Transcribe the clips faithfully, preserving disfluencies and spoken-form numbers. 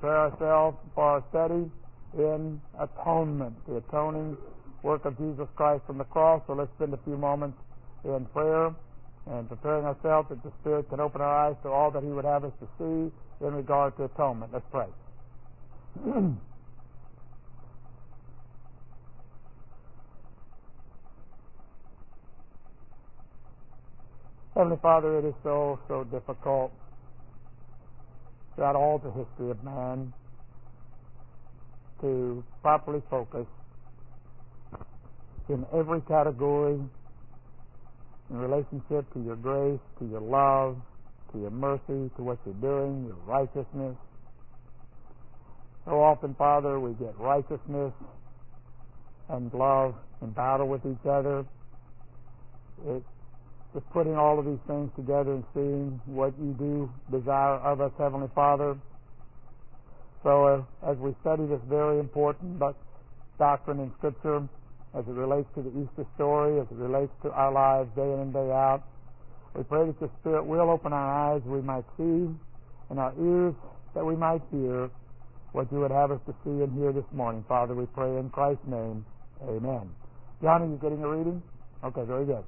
prepare ourselves for our study in atonement, the atoning work of Jesus Christ on the cross. So let's spend a few moments in prayer and preparing ourselves that the Spirit can open our eyes to all that He would have us to see in regard to atonement. Let's pray. Heavenly Father, it is so, so difficult throughout all the history of man to properly focus in every category in relationship to your grace, to your love, to your mercy, to what you're doing, your righteousness. So often, Father, we get righteousness and love in battle with each other. It's just putting all of these things together and seeing what you do desire of us, Heavenly Father. So uh, as we study this very important doctrine in Scripture, as it relates to the Easter story, as it relates to our lives day in and day out, we pray that your Spirit will open our eyes, we might see, and our ears that we might hear what you would have us to see and hear this morning. Father, we pray in Christ's name. Amen. John, are you getting a reading? Okay, very good.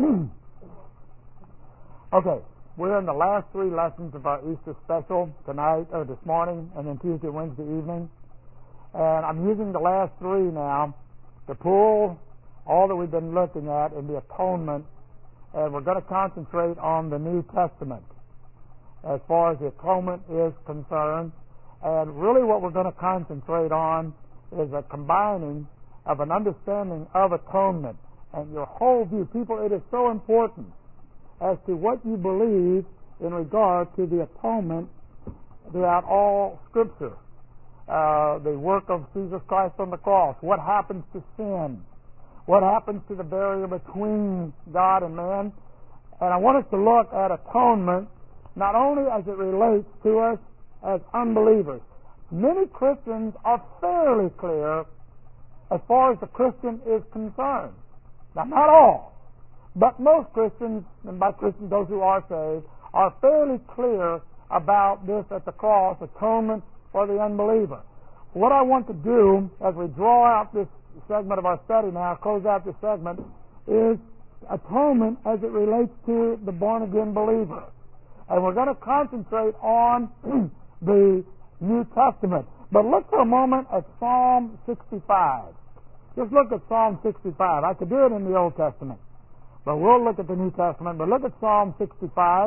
Okay, we're in the last three lessons of our Easter special tonight, or this morning, and then Tuesday, Wednesday evening. And I'm using the last three now to pull all that we've been looking at in the atonement, and we're going to concentrate on the New Testament as far as the atonement is concerned. And really what we're going to concentrate on is a combining of an understanding of atonement and your whole view. People, it is so important as to what you believe in regard to the atonement throughout all Scripture. Uh, the work of Jesus Christ on the cross, what happens to sin, what happens to the barrier between God and man. And I want us to look at atonement not only as it relates to us as unbelievers. Many Christians are fairly clear as far as the Christian is concerned. Now, not all, but most Christians, and by Christians those who are saved, are fairly clear about this at the cross, atonement for the unbeliever. What I want to do as we draw out this segment of our study now, close out this segment, is atonement as it relates to the born-again believer. And we're going to concentrate on the New Testament. But look for a moment at Psalm sixty-five. Just look at Psalm sixty-five. I could do it in the Old Testament, but we'll look at the New Testament. But look at Psalm sixty-five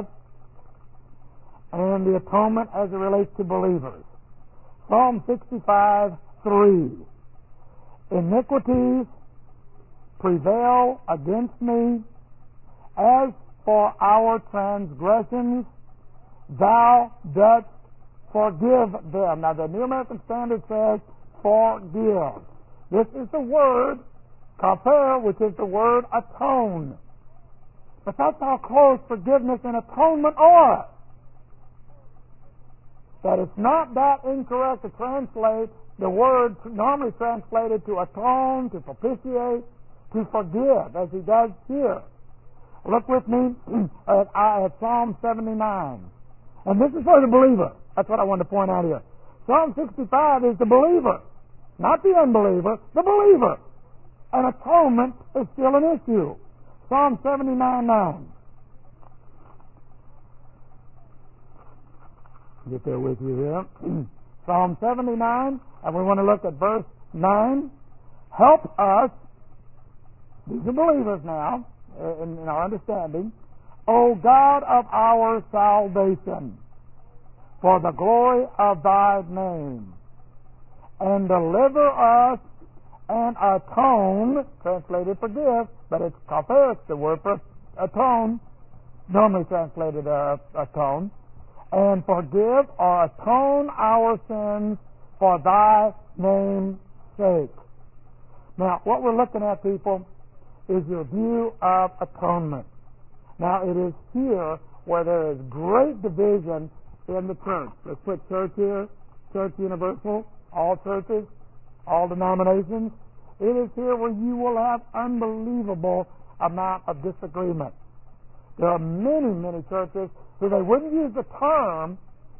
and the atonement as it relates to believers. Psalm sixty-five, three. Iniquities prevail against me. As for our transgressions, thou dost forgive them. Now, the New American Standard says forgive. This is the word kaper, which is the word atone. But that's how close forgiveness and atonement are. That it's not that incorrect to translate the word normally translated to atone, to propitiate, to forgive, as he does here. Look with me at, at Psalm seventy-nine. And this is for the believer. That's what I want to point out here. Psalm sixty-five is the believer, not the unbeliever, the believer. And atonement is still an issue. Psalm seventy-nine, nine. Get there with you here. Psalm seventy-nine, and we want to look at verse nine. Help us, these are believers now, in, in our understanding, O God of our salvation, for the glory of thy name, and deliver us and atone, translated forgive, but it's kaper, it's the word for atone, normally translated uh, atone, and forgive or atone our sins for thy name's sake. Now, what we're looking at, people, is your view of atonement. Now, it is here where there is great division in the church. Let's put church here, church universal, all churches, all denominations. It is here where you will have unbelievable amount of disagreement. There are many, many churches who they wouldn't use the term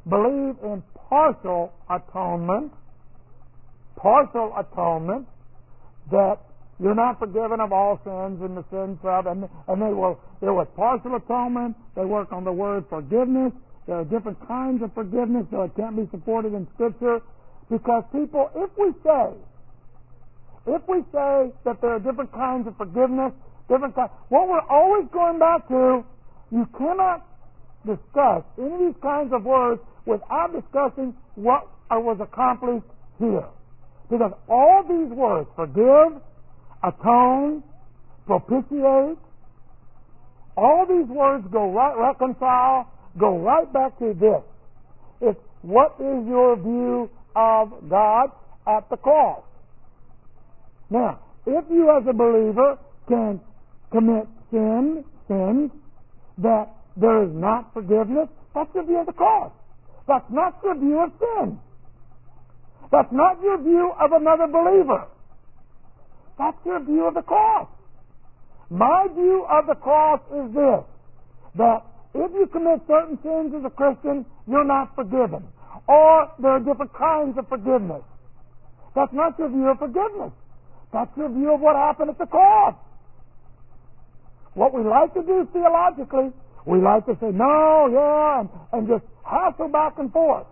believe in partial atonement, partial atonement, that you're not forgiven of all sins and the sins of, and, and they will, there was partial atonement. They work on the word forgiveness. There are different kinds of forgiveness, so it can't be supported in Scripture. Because people, if we say, if we say that there are different kinds of forgiveness, different kinds, what we're always going back to, you cannot discuss any of these kinds of words without discussing what was accomplished here. Because all these words, forgive, atone, propitiate, all these words go right, reconcile, go right back to this. It's what is your view of God at the cross? Now, if you as a believer can commit sin, sins, that there is not forgiveness, that's your view of the cross. That's not your view of sin. That's not your view of another believer. That's your view of the cross. My view of the cross is this, that if you commit certain sins as a Christian, you're not forgiven. Or there are different kinds of forgiveness. That's not your view of forgiveness. That's your view of what happened at the cross. What we like to do theologically, we like to say, no, yeah, and, and just hassle back and forth.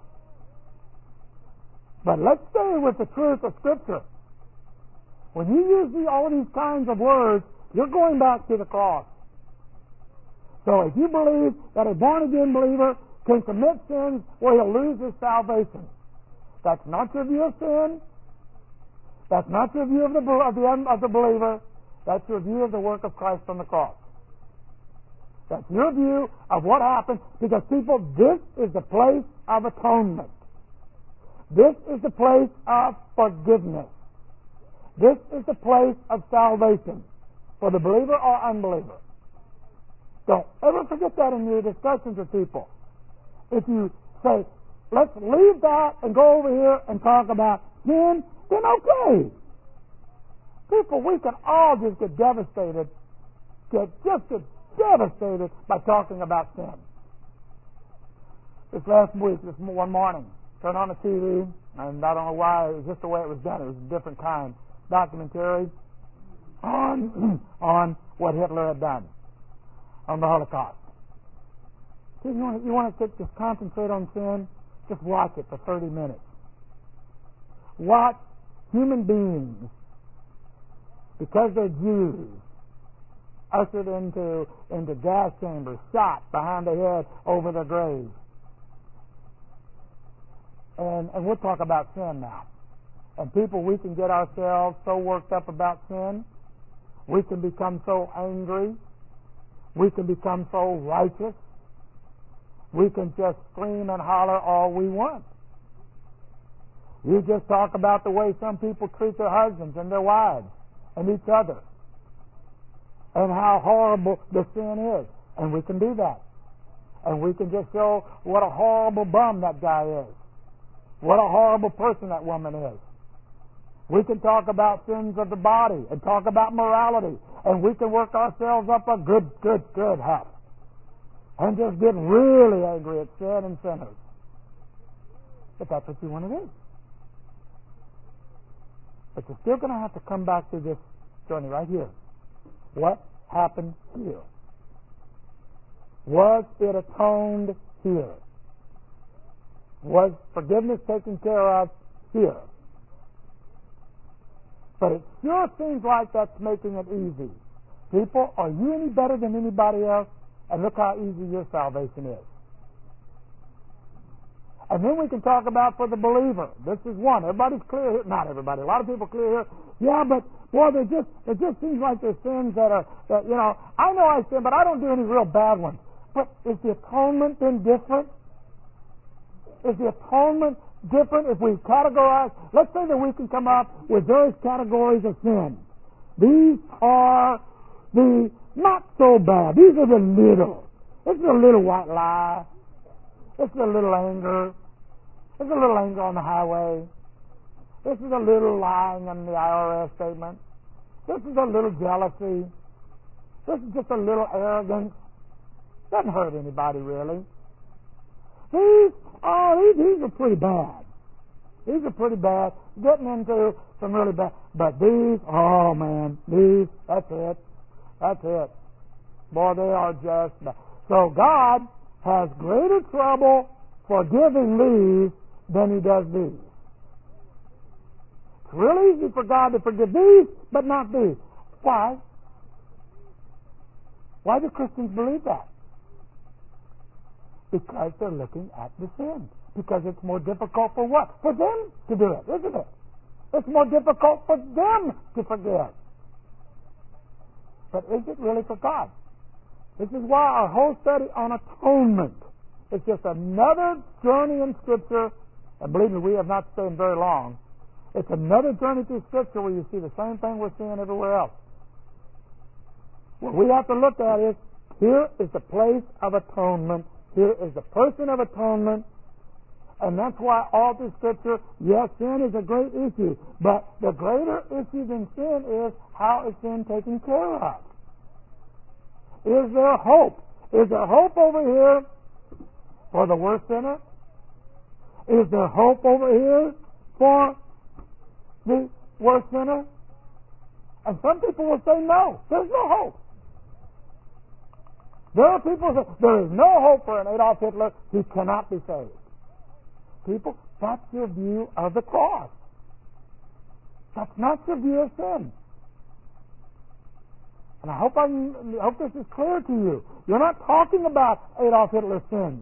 But let's stay with the truth of Scripture. When you use the, all of these kinds of words, you're going back to the cross. So if you believe that a born-again believer can commit sins where he'll lose his salvation, that's not your view of sin. That's not your view of the, of the, of the believer. That's your view of the work of Christ on the cross. That's your view of what happened, because people, this is the place of atonement. This is the place of forgiveness. This is the place of salvation for the believer or unbeliever. Don't ever forget that in your discussions with people. If you say, let's leave that and go over here and talk about sin, then okay. People, we can all just get devastated, get just get devastated by talking about sin. This last week, this one morning, turned on the T V, and I don't know why, it was just the way it was done. It was a different kind. Documentary on, on what Hitler had done, on the Holocaust. See, you want, you want to just concentrate on sin? Just watch it for thirty minutes. Watch human beings, because they're Jews, ushered into, into gas chambers, shot behind the head over their graves. And, and we'll talk about sin now. And people, we can get ourselves so worked up about sin. We can become so angry. We can become so righteous. We can just scream and holler all we want. You just talk about the way some people treat their husbands and their wives and each other, and how horrible the sin is. And we can do that. And we can just show what a horrible bum that guy is. What a horrible person that woman is. We can talk about sins of the body and talk about morality, and we can work ourselves up a good, good, good huff and just get really angry at sin and sinners. But that's what you want to do. But you're still going to have to come back to this journey right here. What happened here? Was it atoned here? Was forgiveness taken care of here? But it sure seems like that's making it easy. People, are you any better than anybody else? And look how easy your salvation is. And then we can talk about for the believer. This is one. Everybody's clear here. Not everybody. A lot of people clear here. Yeah, but, boy, there just, it just seems like there's sins that are, that, you know, I know I sin, but I don't do any real bad ones. But is the atonement then different? Is the atonement different if we categorize? Let's say that we can come up with various categories of sin. These are the not so bad. These are the little. This is a little white lie. This is a little anger. This is a little anger on the highway. This is a little lying on the I R S statement. This is a little jealousy. This is just a little arrogance. Doesn't hurt anybody, really. These, oh, these, these are pretty bad. These are pretty bad. Getting into some really bad. But these, oh man, these, that's it. That's it. Boy, they are just bad. So God has greater trouble forgiving these than He does these. It's real easy for God to forgive these, but not these. Why? Why do Christians believe that? Because they're looking at the sin. Because it's more difficult for what? For them to do it, isn't it? It's more difficult for them to forgive. But is it really for God? This is why our whole study on atonement is just another journey in Scripture. And believe me, we have not stayed very long. It's another journey through Scripture where you see the same thing we're seeing everywhere else. What we have to look at is, here is the place of atonement. Here is the person of atonement. And that's why all through Scripture, yes, sin is a great issue. But the greater issue than sin is, how is sin taken care of? Is there hope? Is there hope over here for the worst sinner? Is there hope over here for the worst sinner? And some people will say no. There's no hope. There are people who say there is no hope for an Adolf Hitler. He cannot be saved. People, that's your view of the cross. That's not your view of sin. And I hope I hope this is clear to you. You're not talking about Adolf Hitler's sins.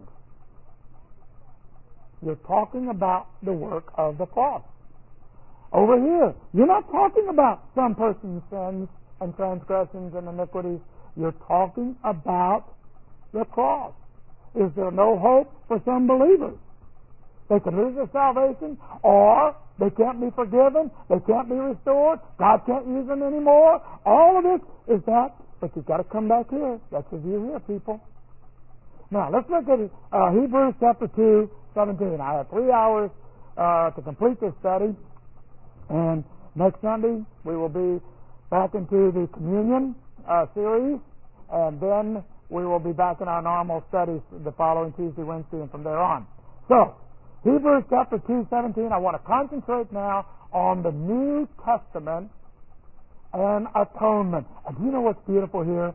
You're talking about the work of the cross. Over here, you're not talking about some person's sins and transgressions and iniquities. You're talking about the cross. Is there no hope for some believers? They can lose their salvation, or they can't be forgiven, they can't be restored, God can't use them anymore. All of this is that, but you've got to come back here. That's the view here, people. Now, let's look at uh, Hebrews chapter two, seventeen. I have three hours uh, to complete this study, and next Sunday we will be back into the communion uh, series, and then we will be back in our normal studies the following Tuesday, Wednesday, and from there on. So, Hebrews chapter two, seventeen, I want to concentrate now on the New Testament and atonement. And do you know what's beautiful here?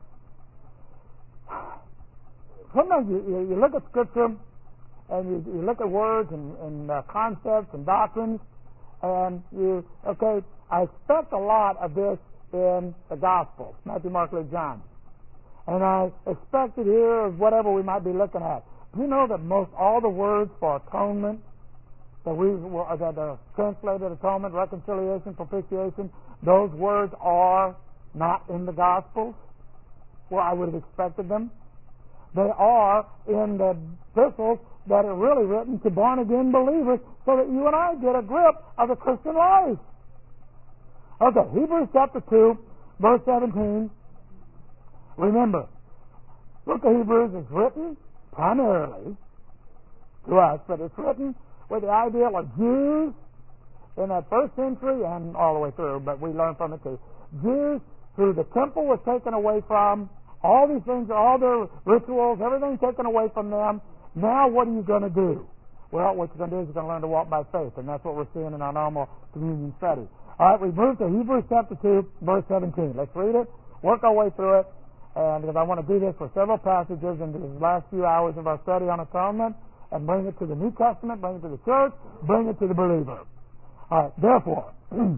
Sometimes you, you look at Scripture and you, you look at words and, and uh, concepts and doctrines, and you, okay, I expect a lot of this in the Gospels, Matthew, Mark, Luke, John. And I expect it here of whatever we might be looking at. Do you know that most all the words for atonement, that we that are translated atonement, reconciliation, propitiation, those words are not in the Gospels where I would have expected them. They are in the epistles that are really written to born-again believers so that you and I get a grip of the Christian life. Okay, Hebrews chapter two, verse seventeen. Remember, book of Hebrews is written primarily to us, but it's written with the ideal of Jews in that first century and all the way through, but we learn from it too. Jews who the temple was taken away from, all these things, all their rituals, everything taken away from them. Now what are you going to do? Well, what you're going to do is you're going to learn to walk by faith, and that's what we're seeing in our normal communion study. All right, we move to Hebrews chapter two, verse seventeen. Let's read it, work our way through it. And because I want to do this for several passages in these last few hours of our study on atonement, and bring it to the New Testament, bring it to the church, bring it to the believer. All right, therefore,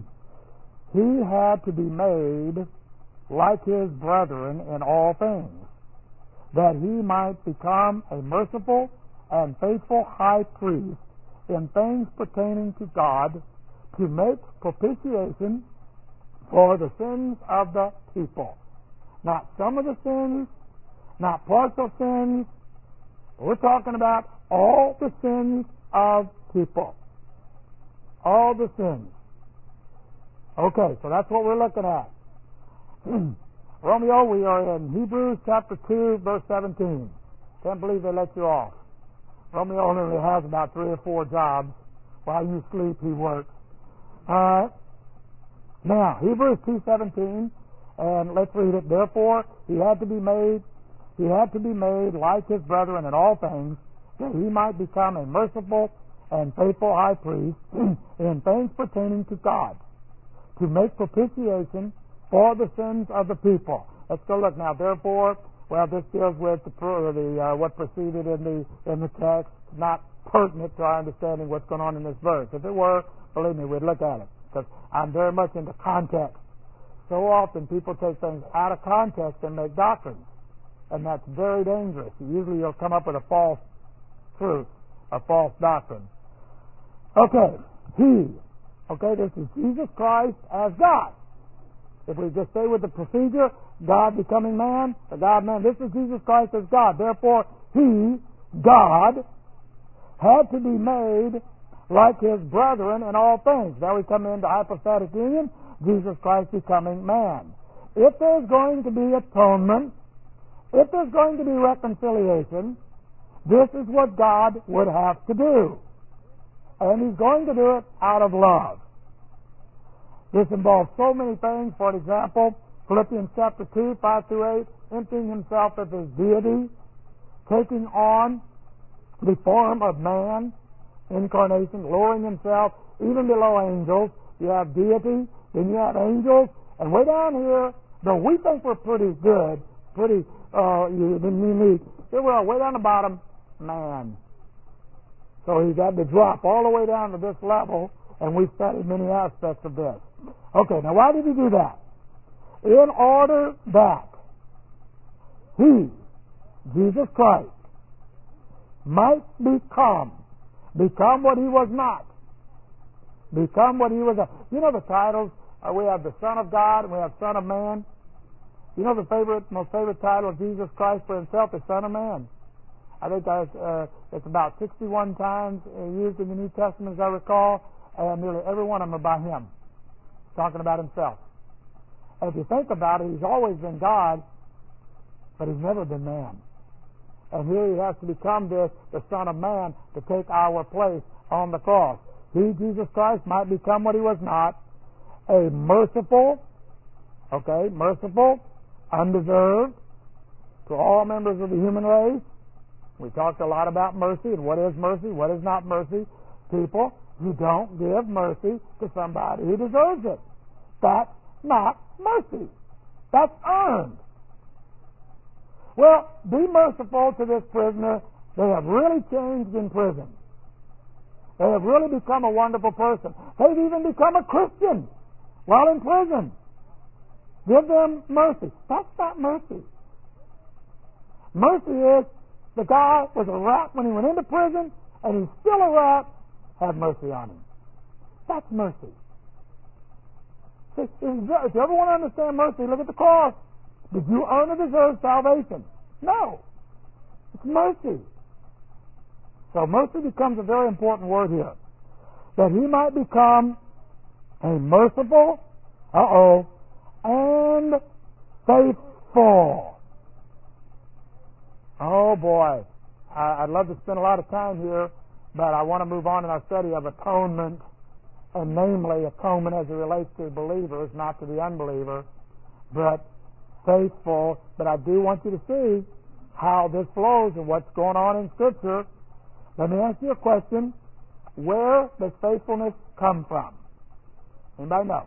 he had to be made like his brethren in all things, that he might become a merciful and faithful high priest in things pertaining to God, to make propitiation for the sins of the people. Not some of the sins, not partial sins. We're talking about all the sins of people. All the sins. Okay, so that's what we're looking at. Romeo, we are in Hebrews chapter two, verse seventeen. Can't believe they let you off. Romeo only has about three or four jobs. While you sleep, he works. All right. Now, Hebrews two seventeen. And let's read it. Therefore, he had to be made, he had to be made like his brethren in all things, that he might become a merciful and faithful high priest in things pertaining to God, to make propitiation for the sins of the people. Let's go look now. Therefore, well, this deals with the, the uh, what preceded in the in the text, not pertinent to our understanding what's going on in this verse. If it were, believe me, we'd look at it, because I'm very much into context. So often people take things out of context and make doctrines, and that's very dangerous. Usually you'll come up with a false truth, a false doctrine. Okay, he. Okay, this is Jesus Christ as God. If we just stay with the procedure, God becoming man, the God-man, this is Jesus Christ as God. Therefore, he, God, had to be made like his brethren in all things. Now we come into hypostatic union, Jesus Christ becoming man. If there's going to be atonement, if there's going to be reconciliation, this is what God would have to do. And he's going to do it out of love. This involves so many things. For example, Philippians chapter two, five through eight, emptying himself of his deity, taking on the form of man, incarnation, lowering himself even below angels. You have deity, then you have angels, and way down here, though we think we're pretty good, pretty uh, unique, here we are, way down the bottom, man. So he's had to drop all the way down to this level, and we've studied many aspects of this. Okay, now why did he do that? In order that he, Jesus Christ, might become, become what he was not, become what he was not. You know the titles, uh, we have the Son of God and we have Son of Man. You know the favorite, most favorite title of Jesus Christ for himself is Son of Man. I think that's, uh, it's about sixty-one times used in the New Testament, as I recall, and nearly every one of them about him, talking about himself. And if you think about it, he's always been God, but he's never been man. And here he has to become this, the Son of Man, to take our place on the cross. He, Jesus Christ, might become what he was not, a merciful, okay, merciful, undeserved, to all members of the human race. We talked a lot about mercy and what is mercy, what is not mercy. People, you don't give mercy to somebody who deserves it. That's not mercy. That's earned. Well, be merciful to this prisoner. They have really changed in prison. They have really become a wonderful person. They've even become a Christian while in prison. Give them mercy. That's not mercy. Mercy is the guy was a rat when he went into prison, and he's still a rat. Have mercy on him. That's mercy. See, if you ever want to understand mercy, look at the cross. Did you earn or deserve salvation? No. It's mercy. So mercy becomes a very important word here. That he might become a merciful, uh-oh, and faithful. Oh boy. I, I'd love to spend a lot of time here, but I want to move on in our study of atonement, and namely atonement as it relates to believers, not to the unbeliever, but faithful. But I do want you to see how this flows and what's going on in Scripture. Let me ask you a question. Where does faithfulness come from? Anybody know?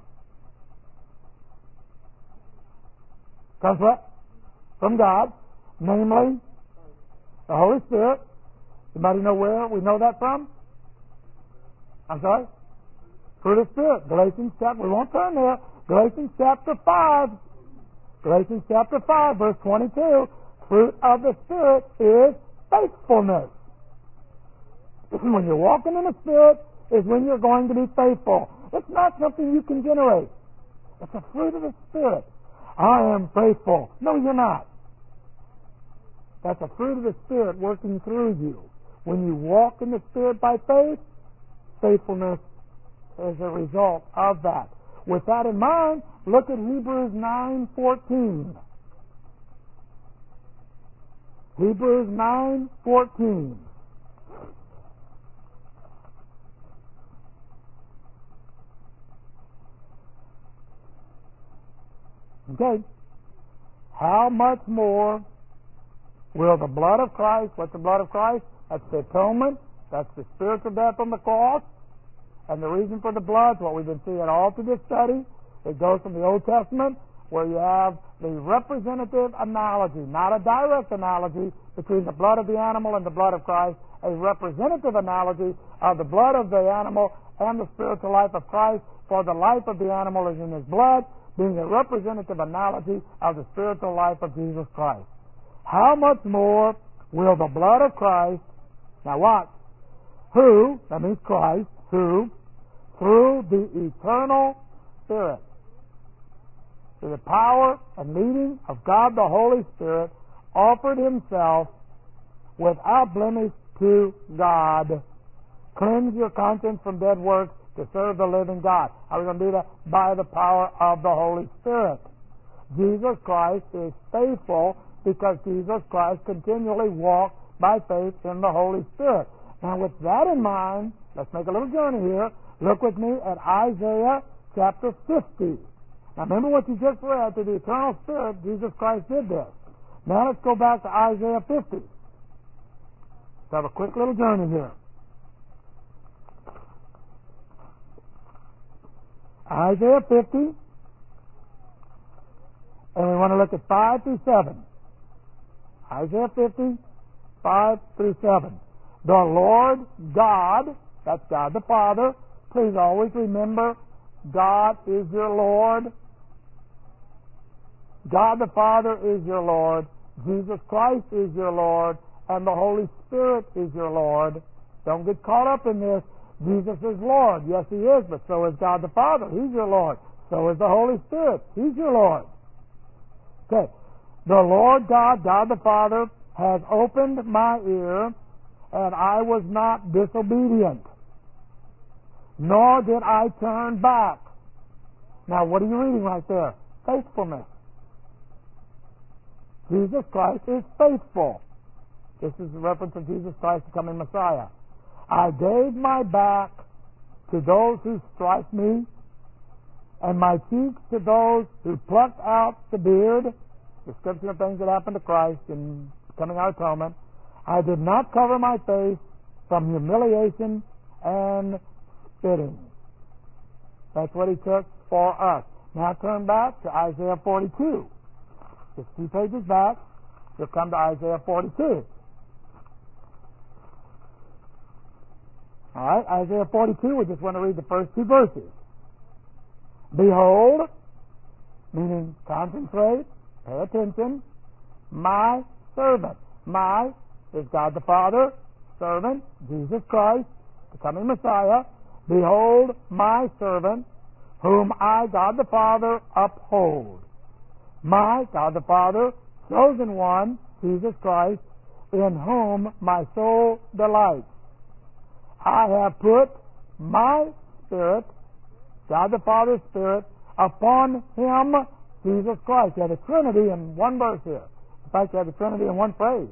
Comes what? From God, namely the Holy Spirit. Anybody know where we know that from? I'm sorry? Fruit of the Spirit. Galatians chapter, we won't turn there. Galatians chapter five. Galatians chapter five, verse twenty-two. Fruit of the Spirit is faithfulness. When you're walking in the Spirit is when you're going to be faithful. It's not something you can generate. It's a fruit of the Spirit. I am faithful. No, you're not. That's a fruit of the Spirit working through you. When you walk in the Spirit by faith, faithfulness is a result of that. With that in mind, look at Hebrews nine fourteen. Hebrews nine fourteen. Okay. How much more Will the blood of Christ, what's the blood of Christ? That's the atonement. That's the spiritual death on the cross. And the reason for the blood is what we've been seeing all through this study. It goes from the Old Testament, where you have the representative analogy, not a direct analogy between the blood of the animal and the blood of Christ, a representative analogy of the blood of the animal and the spiritual life of Christ, for the life of the animal is in his blood, being a representative analogy of the spiritual life of Jesus Christ. How much more will the blood of Christ, now watch, who, that means Christ, who, through the eternal Spirit, through the power and leading of God the Holy Spirit, offered himself without blemish to God. Cleanse your conscience from dead works to serve the living God. How are we going to do that? By the power of the Holy Spirit. Jesus Christ is faithful because Jesus Christ continually walked by faith in the Holy Spirit. Now with that in mind, let's make a little journey here. Look with me at Isaiah chapter fifty. Now remember what you just read, through the eternal Spirit, Jesus Christ did this. Now let's go back to Isaiah fifty. Let's have a quick little journey here. Isaiah fifty, and we want to look at five through seven. Isaiah fifty, five through seven. The Lord God, that's God the Father. Please always remember, God is your Lord. God the Father is your Lord. Jesus Christ is your Lord. And the Holy Spirit is your Lord. Don't get caught up in this. Jesus is Lord. Yes, He is, but so is God the Father. He's your Lord. So is the Holy Spirit. He's your Lord. Okay. The Lord God, God the Father, has opened my ear, and I was not disobedient, nor did I turn back. Now, what are you reading right there? Faithfulness. Jesus Christ is faithful. This is a reference of Jesus Christ, the coming Messiah. I gave my back to those who strike me, and my cheeks to those who plucked out the beard. Description of things that happened to Christ in becoming our atonement. I did not cover my face from humiliation and spitting. That's what He took for us. Now turn back to Isaiah forty-two. Just two pages back, you'll come to Isaiah forty-two. All right, Isaiah forty-two, we just want to read the first two verses. Behold, meaning concentrate, pay attention, my servant. My is God the Father, servant, Jesus Christ, the coming Messiah. Behold, my servant, whom I, God the Father, uphold. My, God the Father, chosen one, Jesus Christ, in whom my soul delights. I have put my Spirit, God the Father's Spirit, upon Him, Jesus Christ. You have the Trinity in one verse here. In fact, you have the Trinity in one phrase.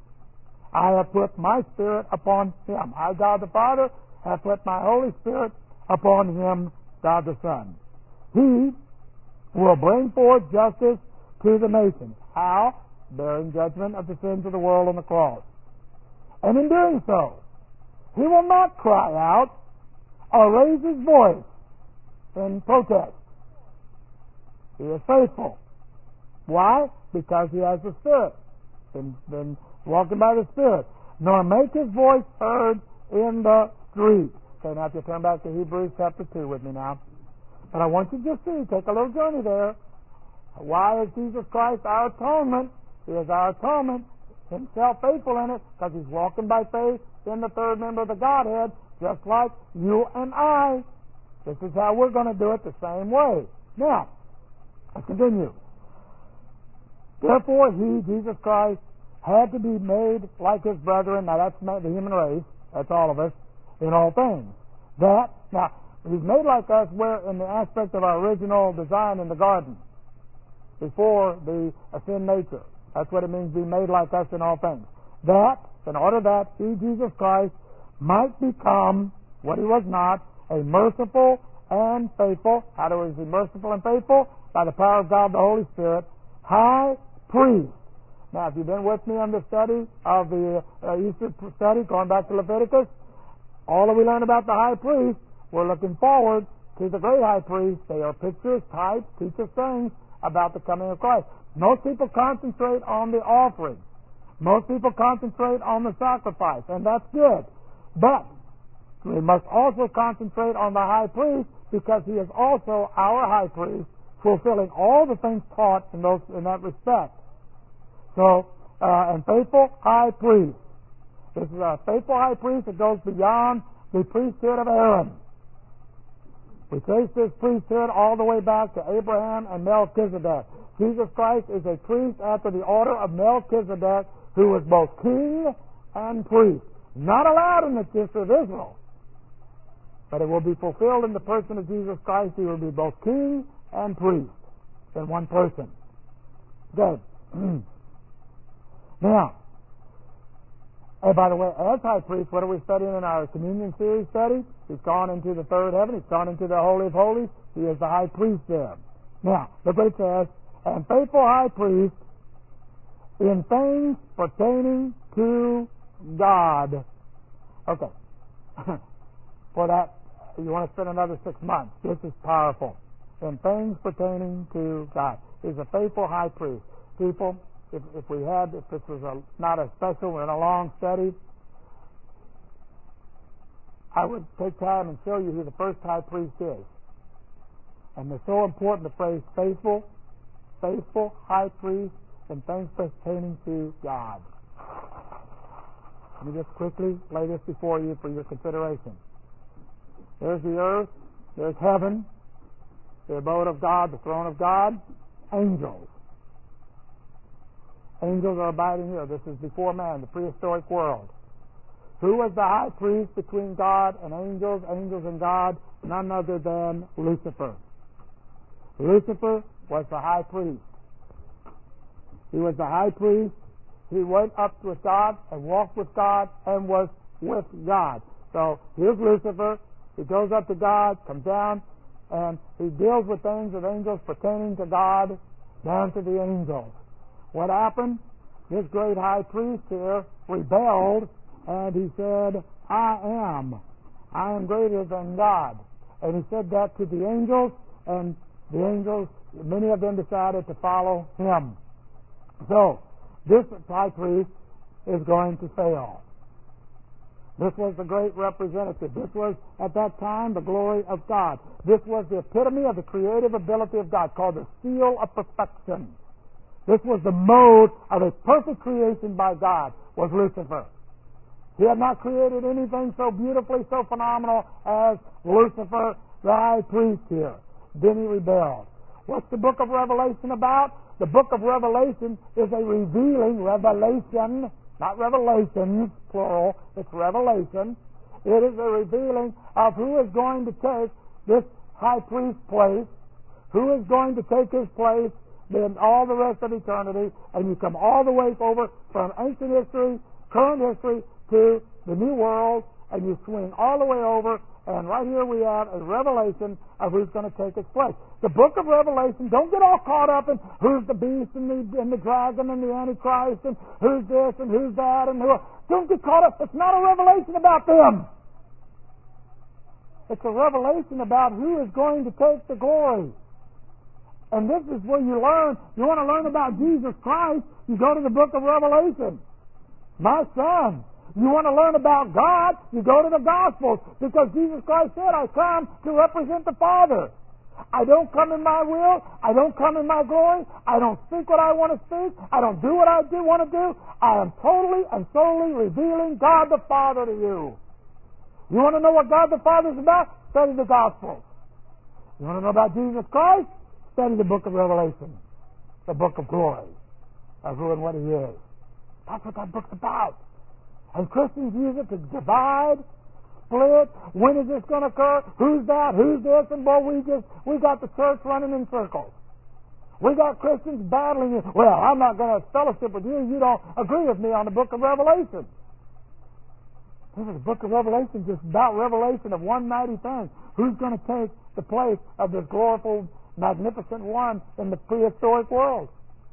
I have put my Spirit upon Him. I, God the Father, have put my Holy Spirit upon Him, God the Son. He will bring forth justice to the nations. How? Bearing judgment of the sins of the world on the cross. And in doing so, He will not cry out or raise His voice in protest. He is faithful. Why? Because He has the Spirit. Been, been walking by the Spirit. Nor make His voice heard in the street. Okay, now if you turn back to Hebrews chapter two with me now. And I want you to just see, take a little journey there. Why is Jesus Christ our atonement? He is our atonement. Himself faithful in it, because He's walking by faith in the third member of the Godhead, just like you and I. This is how we're going to do it the same way. Now, let's continue. Therefore, He, Jesus Christ, had to be made like His brethren. Now, that's the human race. That's all of us, in all things. That, now, He's made like us where in the aspect of our original design in the garden, before the sin nature. That's what it means to be made like us in all things. That, in order that He, Jesus Christ, might become what He was not, a merciful and faithful. How do we be merciful and faithful? By the power of God the Holy Spirit, high priest Now, if you've been with me on the study of the uh, Easter study, going back to Leviticus, all that we learned about the high priest, we're looking forward to the great high priest. They are pictures, types, teach us things about the coming of Christ. Most people concentrate on the offering. Most people concentrate on the sacrifice, and that's good. But we must also concentrate on the high priest, because he is also our high priest, fulfilling all the things taught in those in that respect. So, uh, and faithful high priest. This is a faithful high priest that goes beyond the priesthood of Aaron. We trace this priesthood all the way back to Abraham and Melchizedek. Jesus Christ is a priest after the order of Melchizedek, who was both king and priest. Not allowed in the history of Israel, but it will be fulfilled in the person of Jesus Christ. He will be both king and priest in one person. Good. Now, and by the way, as high priest, what are we studying in our communion series study? He's gone into the third heaven. He's gone into the Holy of Holies. He is the high priest there. Now, look what it says. And faithful high priest in things pertaining to God. Okay. For that, you want to spend another six months. This is powerful. In things pertaining to God. He's a faithful high priest. People, if, if we had, if this was a, not a special, we're in a long study, I would take time and show you who the first high priest is. And it's so important, the phrase faithful, faithful high priest in things pertaining to God. Let me just quickly lay this before you for your consideration. There's the earth, there's heaven, the abode of God, the throne of God, angels. Angels are abiding here. This is before man, the prehistoric world. Who was the high priest between God and angels, angels and God? None other than Lucifer. Lucifer was the high priest. He was the high priest. He went up with God and walked with God and was with God. So here's Lucifer. He goes up to God, comes down, and he deals with things of angels pertaining to God down to the angels. What happened? This great high priest here rebelled, and he said, I am. I am greater than God. And he said that to the angels, and the angels, many of them decided to follow him. So, this high priest is going to fail. This was the great representative. This was, at that time, the glory of God. This was the epitome of the creative ability of God, called the seal of perfection. This was the mode of a perfect creation by God, was Lucifer. He had not created anything so beautifully, so phenomenal as Lucifer, the high priest here. Then he rebelled. What's the book of Revelation about? The book of Revelation is a revealing revelation, not revelations, plural, it's revelation. It is a revealing of who is going to take this high priest place, who is going to take his place in all the rest of eternity, and you come all the way over from ancient history, current history, to the new world, and you swing all the way over, and right here we have a revelation of who's going to take its place. The book of Revelation, don't get all caught up in who's the beast and the, and the dragon and the Antichrist and who's this and who's that and who. Don't get caught up. It's not a revelation about them. It's a revelation about who is going to take the glory. And this is where you learn. You want to learn about Jesus Christ, you go to the book of Revelation. My son. You want to learn about God, you go to the Gospels, because Jesus Christ said, I come to represent the Father. I don't come in my will. I don't come in my glory. I don't speak what I want to speak. I don't do what I do want to do. I am totally and solely revealing God the Father to you. You want to know what God the Father is about? Study the Gospels. You want to know about Jesus Christ? Study the book of Revelation, the book of glory, of who and what He is. That's what that book's about. And Christians use it to divide, split. When is this going to occur? Who's that? Who's this? And boy, we just we got the church running in circles. We got Christians battling it. Well, I'm not going to fellowship with you. You don't agree with me on the book of Revelation. The book of Revelation is just about revelation of one mighty thing. Who's going to take the place of this glorified, magnificent one in the prehistoric world?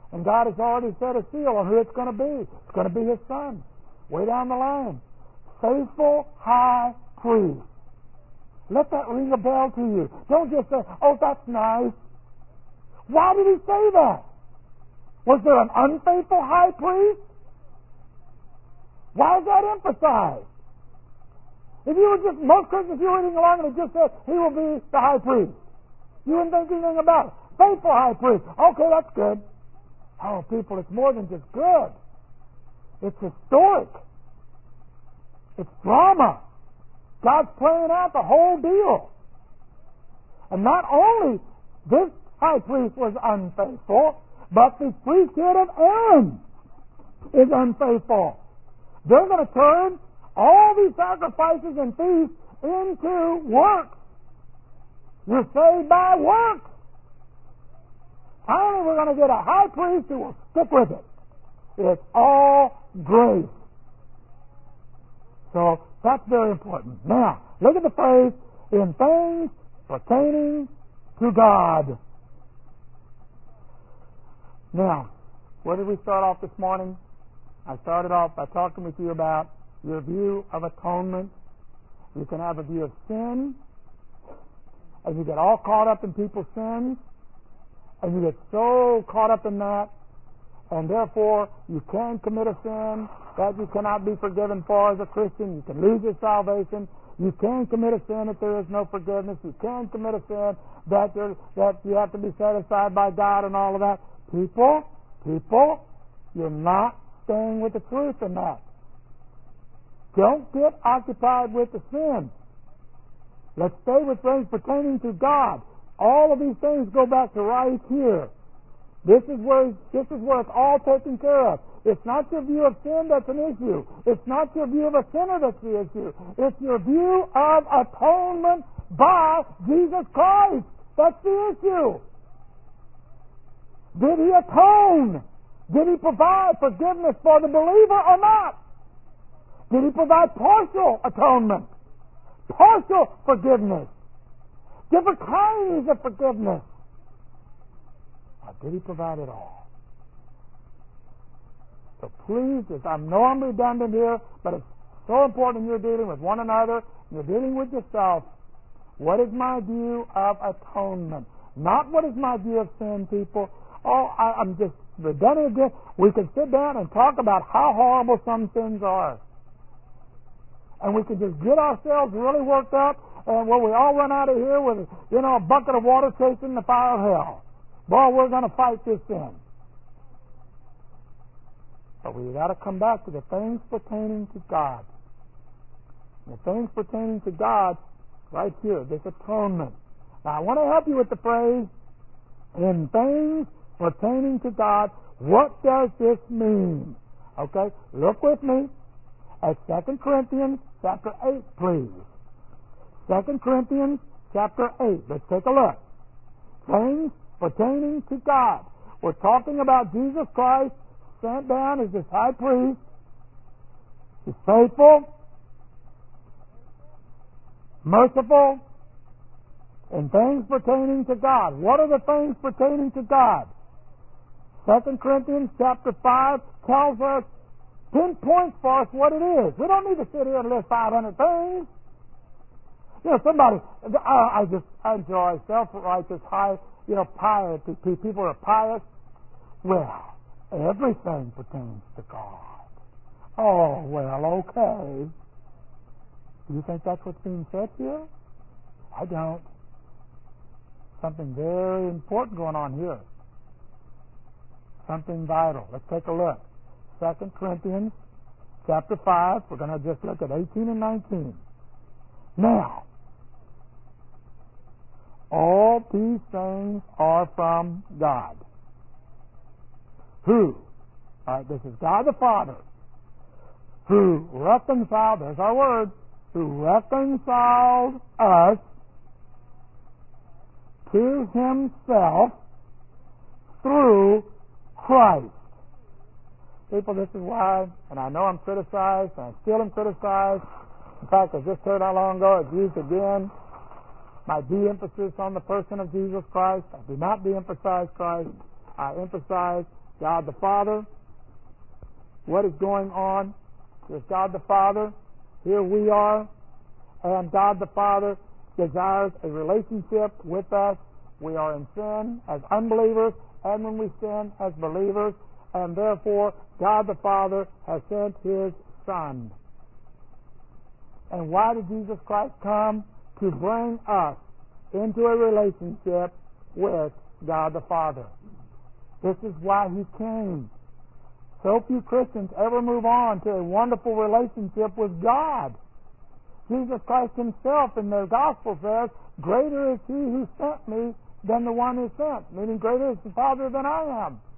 And God has already set a seal on who it's going to be. It's going to be His Son. Way down the line. Faithful high priest. Let that ring a bell to you. Don't just say, oh, that's nice. Why did He say that? Was there an unfaithful high priest? Why is that emphasized? If you were just, most Christians, you were reading along and it just said, He will be the high priest. You wouldn't think anything about it. Faithful high priest. Okay, that's good. Oh, people, it's more than just good. It's historic. It's drama. God's playing out the whole deal. And not only this high priest was unfaithful, but the priesthood of Aaron is unfaithful. They're going to turn all these sacrifices and feasts into works. You're saved by works. Finally, we're going to get a high priest who will stick with it. It's all grace. So that's very important. Now, look at the phrase, in things pertaining to God. Now, where did we start off this morning? I started off by talking with you about your view of atonement. You can have a view of sin, and you get all caught up in people's sins, and you get so caught up in that, and therefore you can commit a sin that you cannot be forgiven for as a Christian. You can lose your salvation. You can commit a sin that there is no forgiveness. You can commit a sin that there, that you have to be set aside by God and all of that. People, people, you're not staying with the truth in that. Don't get occupied with the sin. Let's stay with things pertaining to God. All of these things go back to right here. This is where this is where it's all taken care of. It's not your view of sin that's an issue. It's not your view of a sinner that's the issue. It's your view of atonement by Jesus Christ. That's the issue. Did He atone? Did He provide forgiveness for the believer or not? Did He provide partial atonement? Partial forgiveness? Different kinds of forgiveness? Or did He provide it all? So please, I know I'm redundant here, but it's so important when you're dealing with one another, you're dealing with yourself. What is my view of atonement? Not what is my view of sin, people. Oh, I, I'm just redundant again. We can sit down and talk about how horrible some sins are. And we can just get ourselves really worked up, and well, we all run out of here with, you know, a bucket of water chasing the fire of hell. Boy, we're going to fight this sin. But we've got to come back to the things pertaining to God. The things pertaining to God, right here, this atonement. Now, I want to help you with the phrase, in things pertaining to God. What does this mean? Okay, look with me at Second Corinthians chapter eight, please. Second Corinthians chapter eight. Let's take a look. Things pertaining to God. We're talking about Jesus Christ sent down as this high priest. He's faithful, merciful, and things pertaining to God. What are the things pertaining to God? Second Corinthians chapter five tells us, pinpoints for us what it is. We don't need to sit here and list five hundred things. You know, somebody, I, I just enjoy self-righteous, high, you know, piety. People are pious. Well, everything pertains to God. Oh, well, okay. Do you think that's what's being said here? I don't. Something very important going on here. Something vital. Let's take a look. Second Corinthians chapter five. We're going to just look at eighteen and nineteen. Now, all these things are from God. Who? All right, this is God the Father, who reconciled, there's our word, who reconciled us to Himself through Christ. People, this is why, and I know I'm criticized, and I still am criticized. In fact, I just heard how long ago it's used again. My de-emphasis on the person of Jesus Christ. I do not de-emphasize Christ. I emphasize God the Father. What is going on? There's God the Father. Here we are. And God the Father desires a relationship with us. We are in sin as unbelievers, and when we sin as believers. And therefore, God the Father has sent His Son. And why did Jesus Christ come? To bring us into a relationship with God the Father. This is why He came. So few Christians ever move on to a wonderful relationship with God. Jesus Christ Himself in the Gospel says, "Greater is He who sent me than the one who sent," meaning greater is the Father than I am.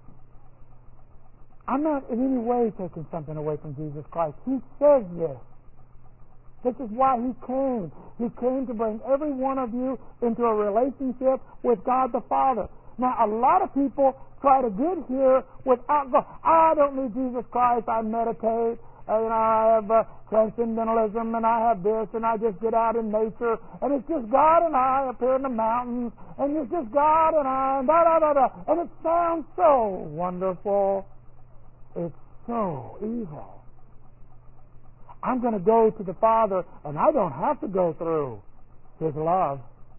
I'm not in any way taking something away from Jesus Christ. He says this. This is why He came. He came to bring every one of you into a relationship with God the Father. Now, a lot of people try to get here without going, I don't need Jesus Christ, I meditate, uh, you know, I have uh, transcendentalism, and I have this, and I just get out in nature, and it's just God and I up here in the mountains, and it's just God and I, and da da da da, and it sounds so wonderful. It's so evil. I'm going to go to the Father, and I don't have to go through His love.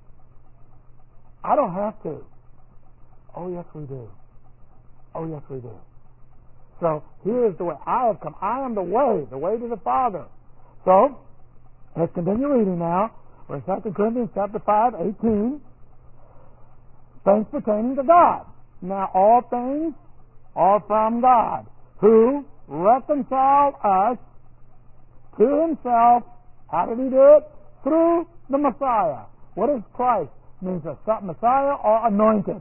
I don't have to. Oh, yes, we do. Oh, yes, we do. So, here is the way. I have come. I am the way, the way to the Father. So, let's continue reading now. We're in Second Corinthians chapter five, eighteen. Things pertaining to God. Now, all things are from God, who reconciled us to Himself. How did He do it? Through the Messiah. What is Christ? It means a Messiah or anointed.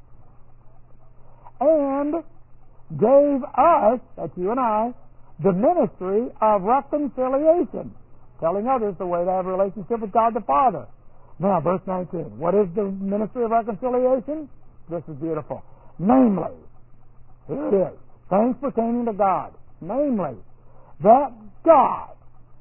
And gave us, that's you and I, the ministry of reconciliation, telling others the way to have a relationship with God the Father. Now, verse nineteen. What is the ministry of reconciliation? This is beautiful. Namely, here it is, things pertaining to God. Namely, that God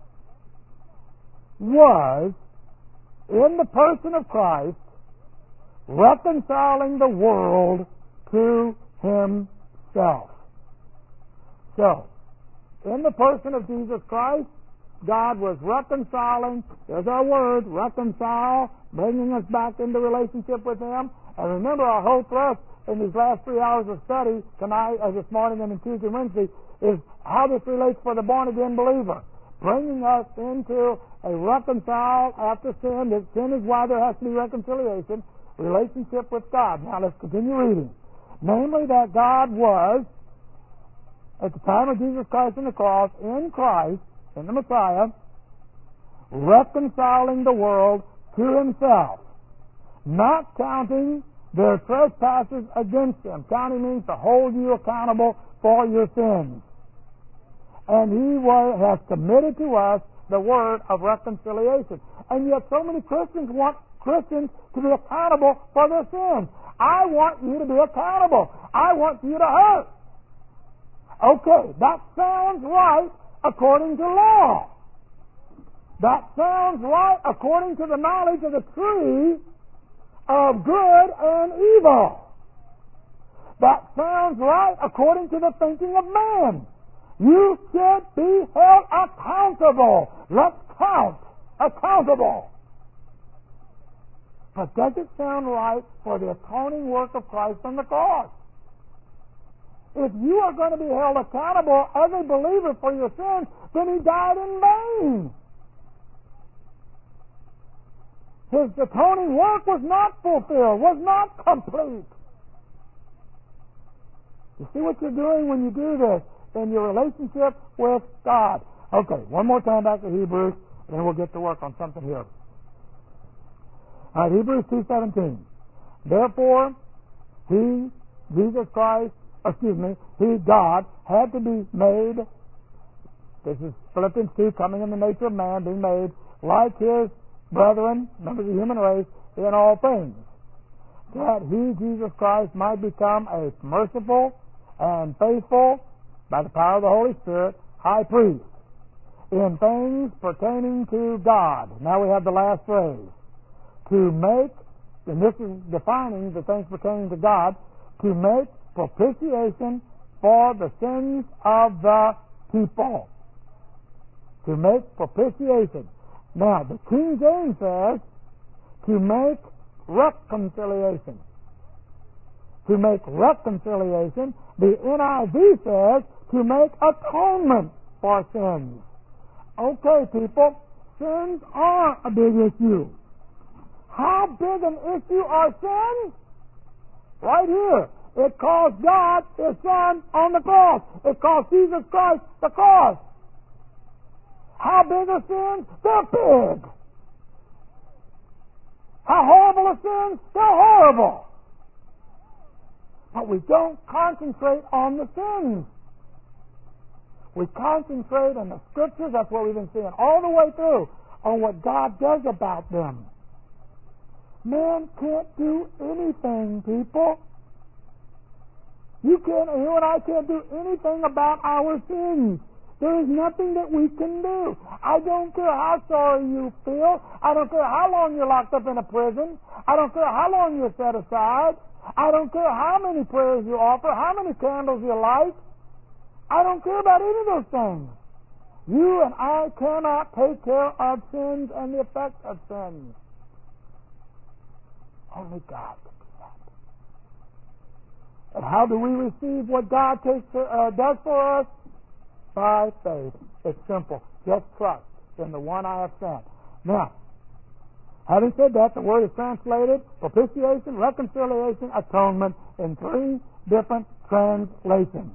was, in the person of Christ, reconciling the world to Himself. So, in the person of Jesus Christ, God was reconciling, there's our word, reconcile, bringing us back into relationship with Him. And remember, our whole thrust in these last three hours of study, tonight, or this morning, and in Tuesday and Wednesday, is how this relates for the born-again believer. Bringing us into a reconcile after sin. That sin is why there has to be reconciliation, relationship with God. Now, let's continue reading. Namely, that God was, at the time of Jesus Christ on the cross, in Christ, in the Messiah, reconciling the world to Himself, not counting their trespasses against them. Counting means to hold you accountable for your sins. And He was, has committed to us the word of reconciliation. And yet so many Christians want Christians to be accountable for their sins. I want you to be accountable. I want you to hurt. Okay, that sounds right according to law. That sounds right according to the knowledge of the tree of good and evil. That sounds right according to the thinking of man. You should be held accountable. Let's count. Accountable. But does it sound right for the atoning work of Christ on the cross? If you are going to be held accountable as a believer for your sins, then He died in vain. His atoning work was not fulfilled, was not complete. You see what you're doing when you do this in your relationship with God. Okay, one more time back to Hebrews, and then we'll get to work on something here. All right, Hebrews two seventeen. Therefore, He, Jesus Christ, excuse me, He, God, had to be made, this is Philippians two, coming in the nature of man, being made like His brethren, members of the human race, in all things, that He, Jesus Christ, might become a merciful and faithful, by the power of the Holy Spirit, high priest, in things pertaining to God. Now we have the last phrase. To make, and this is defining the things pertaining to God, to make propitiation for the sins of the people. To make propitiation. Now, the King James says to make reconciliation. To make reconciliation. The N I V says to make atonement for sins. Okay, people, sins are a big issue. How big an issue are sins? Right here. It cost God His Son on the cross. It cost Jesus Christ the cross. How big are sins? They're big. How horrible are sins? They're horrible. But we don't concentrate on the sins. We concentrate on the Scriptures. That's what we've been seeing all the way through, on what God does about them. Man can't do anything, people. You can't, you and I can't do anything about our sins. There is nothing that we can do. I don't care how sorry you feel. I don't care how long you're locked up in a prison. I don't care how long you're set aside. I don't care how many prayers you offer, how many candles you light. I don't care about any of those things. You and I cannot take care of sins and the effects of sins. Only God can do that. And how do we receive what God takes uh, does for us? By faith. It's simple. Just trust in the one I have sent. Now, having said that, the word is translated propitiation, reconciliation, atonement in three different translations.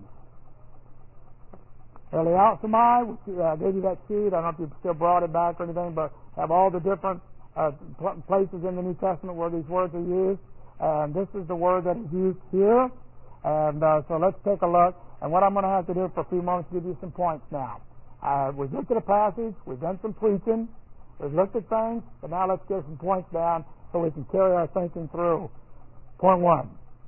Eliasomai, which I uh, gave you that sheet. I don't know if you still brought it back or anything, but have all the different uh, places in the New Testament where these words are used. And this is the word that is used here. And uh, so let's take a look. And what I'm going to have to do for a few moments is give you some points now. Uh, we've looked at a passage. We've done some preaching. We've looked at things. But now let's get some points down so we can carry our thinking through. Point one.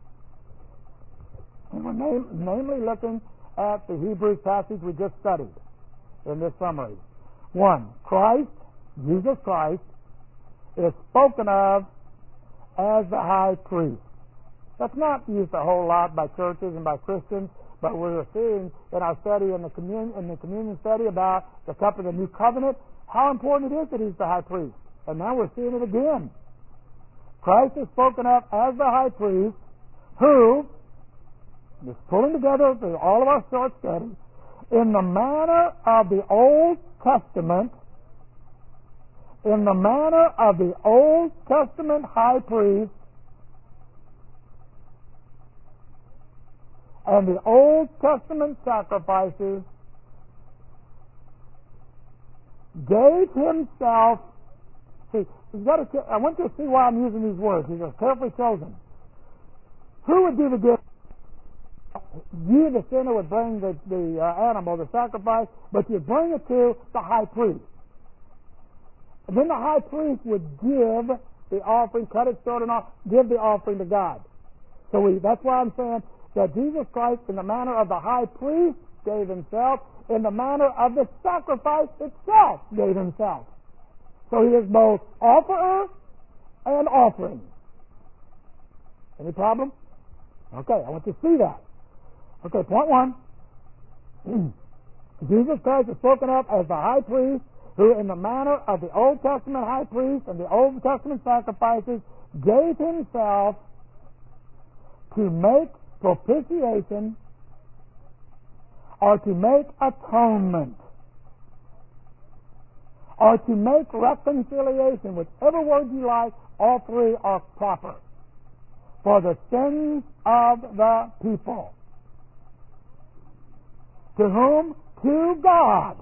And we're nam- namely looking at the Hebrews passage we just studied in this summary. One, Christ, Jesus Christ, is spoken of as the high priest. That's not used a whole lot by churches and by Christians, but we're seeing in our study in the communion, in the communion study about the cup of the new covenant, how important it is that he's the high priest. And now we're seeing it again. Christ is spoken of as the high priest who, just pulling together through all of our short study, in the manner of the Old Testament, in the manner of the Old Testament high priest, and the Old Testament sacrifices, gave himself. See, you got to. I want you to see why I'm using these words. These are carefully chosen. Who would do the gift? You, the sinner, would bring the, the uh, animal, the sacrifice, but you'd bring it to the high priest. And then the high priest would give the offering, cut it short enough, give the offering to God. So we, that's why I'm saying that Jesus Christ, in the manner of the high priest, gave himself. In the manner of the sacrifice itself, gave himself. So he is both offerer and offering. Any problem? Okay, I want you to see that. Okay, point one. Jesus Christ is spoken of as the high priest who, in the manner of the Old Testament high priest and the Old Testament sacrifices, gave himself to make propitiation or to make atonement or to make reconciliation, whichever word you like, all three are proper, for the sins of the people. To whom? To God.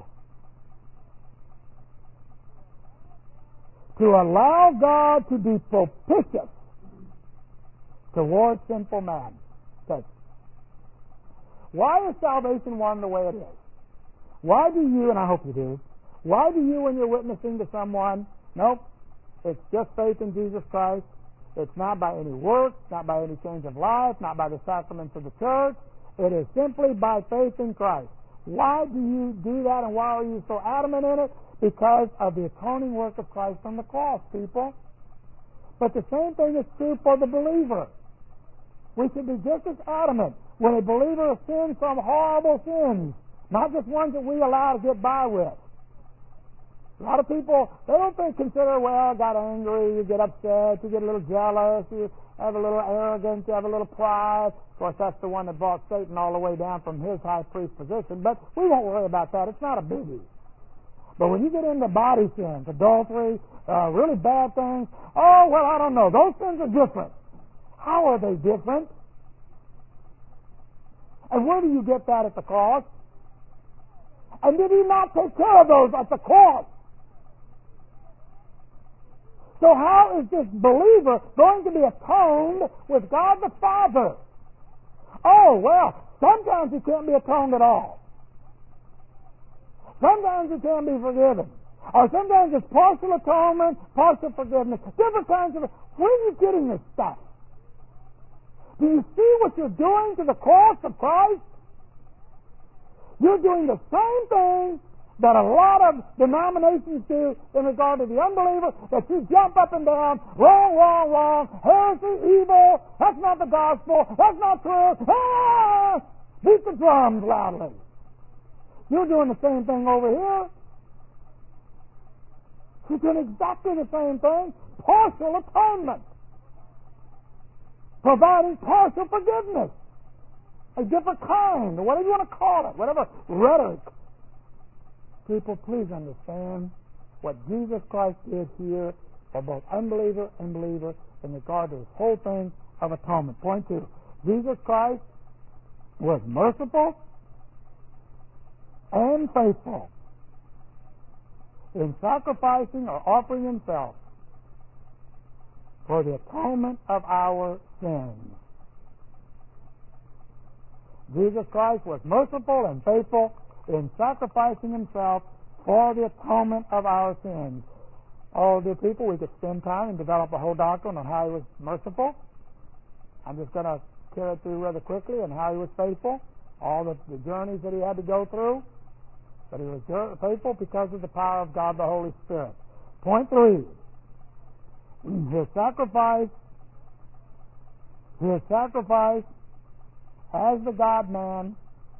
To allow God to be propitious towards sinful man. Okay. Why is salvation one the way it is? Why do you, and I hope you do, why do you, when you're witnessing to someone, nope, it's just faith in Jesus Christ. It's not by any works, not by any change of life, not by the sacraments of the church. It is simply by faith in Christ. Why do you do that, and why are you so adamant in it? Because of the atoning work of Christ on the cross, people. But the same thing is true for the believer. We should be just as adamant when a believer sins from horrible sins, not just ones that we allow to get by with. A lot of people, they don't think, consider, well, I got angry, you get upset, you get a little jealous, you have a little arrogance, you have a little pride. Of course, that's the one that brought Satan all the way down from his high priest position, but we won't worry about that. It's not a biggie. But when you get into body sins, adultery, uh, really bad things, oh, well, I don't know. Those sins are different. How are they different? And where do you get that at the cross? And did he not take care of those at the cross? So how is this believer going to be atoned with God the Father? Oh, well, sometimes he can't be atoned at all. Sometimes he can't be forgiven. Or sometimes it's partial atonement, partial forgiveness, different kinds of... Where are you getting this stuff? Do you see what you're doing to the cross of Christ? You're doing the same thing that a lot of denominations do in regard to the unbeliever, that you jump up and down, wrong, wrong, wrong, heresy, evil, that's not the gospel, that's not true, ah! Beat the drums loudly. You're doing the same thing over here. You're doing exactly the same thing, partial atonement, providing partial forgiveness, a different kind, or whatever you want to call it, whatever rhetoric. People, please understand what Jesus Christ did here for both unbeliever and believer in regard to this whole thing of atonement. Point two, Jesus Christ was merciful and faithful in sacrificing or offering himself for the atonement of our sins. Jesus Christ was merciful and faithful in sacrificing himself for the atonement of our sins. Oh, dear people, we could spend time and develop a whole doctrine on how he was merciful. I'm just going to carry it through rather quickly, and how he was faithful, all the, the journeys that he had to go through. But he was faithful because of the power of God the Holy Spirit. Point three, his sacrifice, his sacrifice as the God-man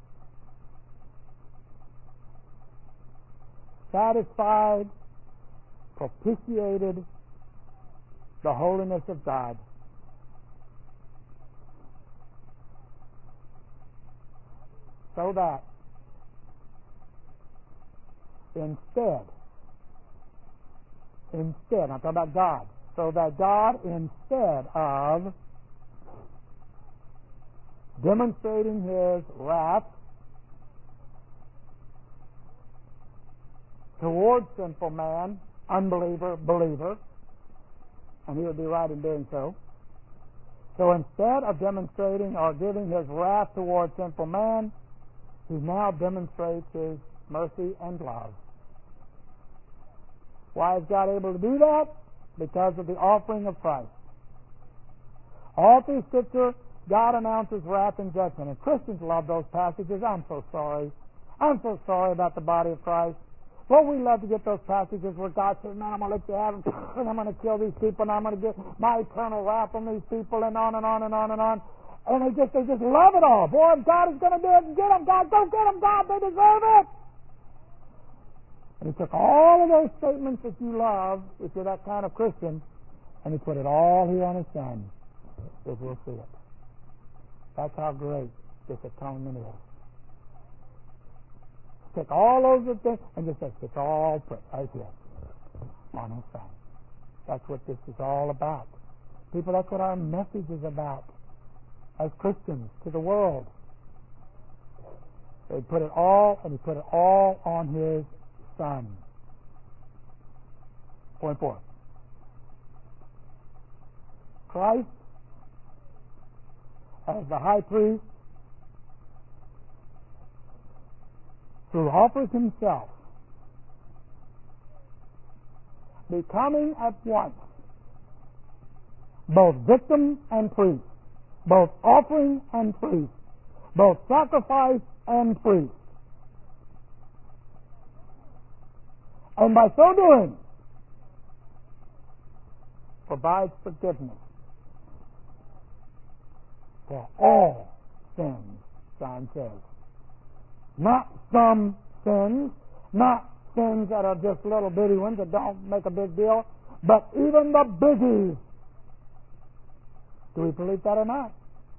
satisfied, propitiated the holiness of God. So that instead, instead, I'm talking about God, so that God, instead of demonstrating his wrath towards sinful man, unbeliever, believer, and he would be right in doing so. So instead of demonstrating or giving his wrath towards sinful man, he now demonstrates his mercy and love. Why is God able to do that? Because of the offering of Christ. All through Scripture, God announces wrath and judgment, and Christians love those passages. I'm so sorry. I'm so sorry about the body of Christ. Well, we love to get those passages where God says, man, I'm going to let you have them, and I'm going to kill these people, and I'm going to get my eternal wrath on these people, and on and on and on and on. And they just they just love it all. Boy, if God is going to do it, get them, God. Go get them, God. They deserve it. And he took all of those statements that you love, if you're that kind of Christian, and he put it all here on his Son, as we'll see it. That's how great this atonement is. Take all those things and just say, it's all put right here on his Son. That's what this is all about. People, that's what our message is about as Christians to the world. They put it all, and he put it all on his Son. Point four. Christ, as the high priest, who offers himself, becoming at once both victim and priest, both offering and priest, both sacrifice and priest. And by so doing, provides forgiveness for all sins, John says. Not some sins, not sins that are just little bitty ones that don't make a big deal, but even the biggies. Do we believe that or not?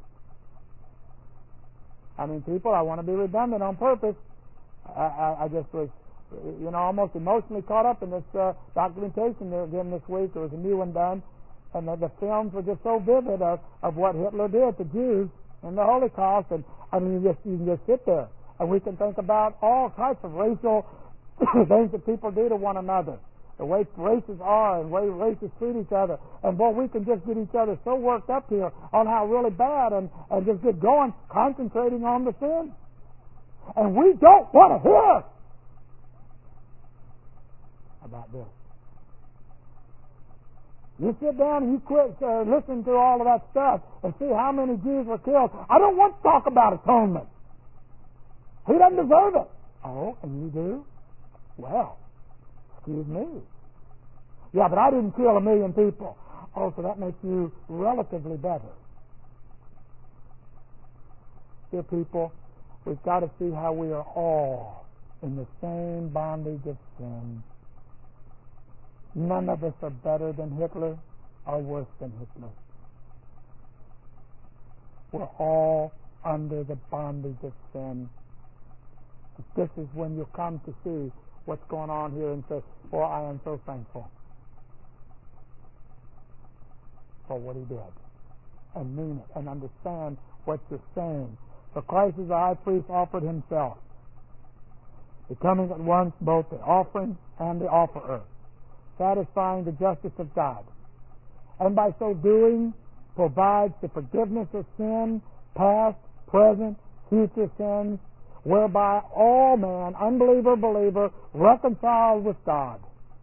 I mean, people, I want to be redundant on purpose. I, I, I just was, you know, almost emotionally caught up in this uh, documentation there again this week. There was a new one done, and the, the films were just so vivid of, of what Hitler did to Jews in the Holocaust. And I mean, you, just, you can just sit there, and we can think about all types of racial things that people do to one another, the way races are and the way races treat each other. And boy, we can just get each other so worked up here on how really bad and, and just get going, concentrating on the sin. And we don't want to hear about this. You sit down and you quit uh, listening to all of that stuff and see how many Jews were killed. I don't want to talk about atonement. He doesn't deserve it. Oh, and you do? Well, excuse me. Yeah, but I didn't kill a million people. Oh, so that makes you relatively better. Dear people, we've got to see how we are all in the same bondage of sin. None of us are better than Hitler or worse than Hitler. We're all under the bondage of sin. This is when you come to see what's going on here and say, "Oh, I am so thankful for what he did," and mean it and understand what you're saying. For Christ as the high priest offered himself, becoming at once both the offering and the offerer, satisfying the justice of God, and by so doing provides the forgiveness of sin, past, present, future sins, whereby all man, unbeliever, believer, reconciled with God,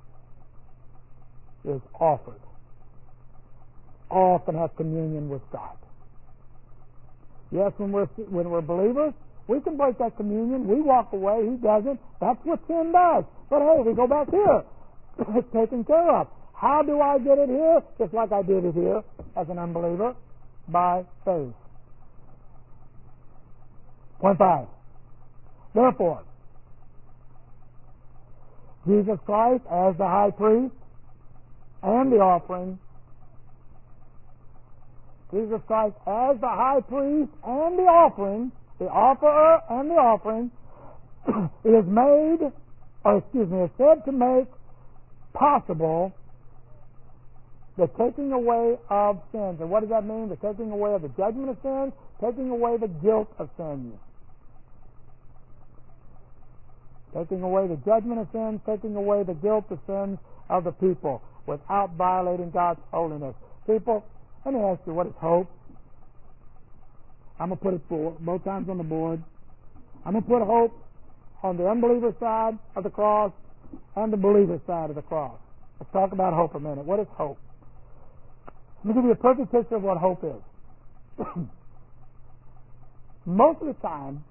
is offered. All can have communion with God. Yes, when we're when we're believers, we can break that communion. We walk away. He doesn't. That's what sin does. But hey, we go back here. It's taken care of. How do I get it here? Just like I did it here as an unbeliever, by faith. Point five. Therefore, Jesus Christ as the high priest and the offering, Jesus Christ as the high priest and the offering, the offerer and the offering, is made, or excuse me, is said to make possible the taking away of sins. And what does that mean? The taking away of the judgment of sins, taking away the guilt of sins. Taking away the judgment of sins, taking away the guilt of sins of the people without violating God's holiness. People, let me ask you, what is hope? I'm going to put it four, both times on the board. I'm going to put hope on the unbeliever side of the cross and the believer side of the cross. Let's talk about hope a minute. What is hope? Let me give you a perfect picture of what hope is. Most of the time,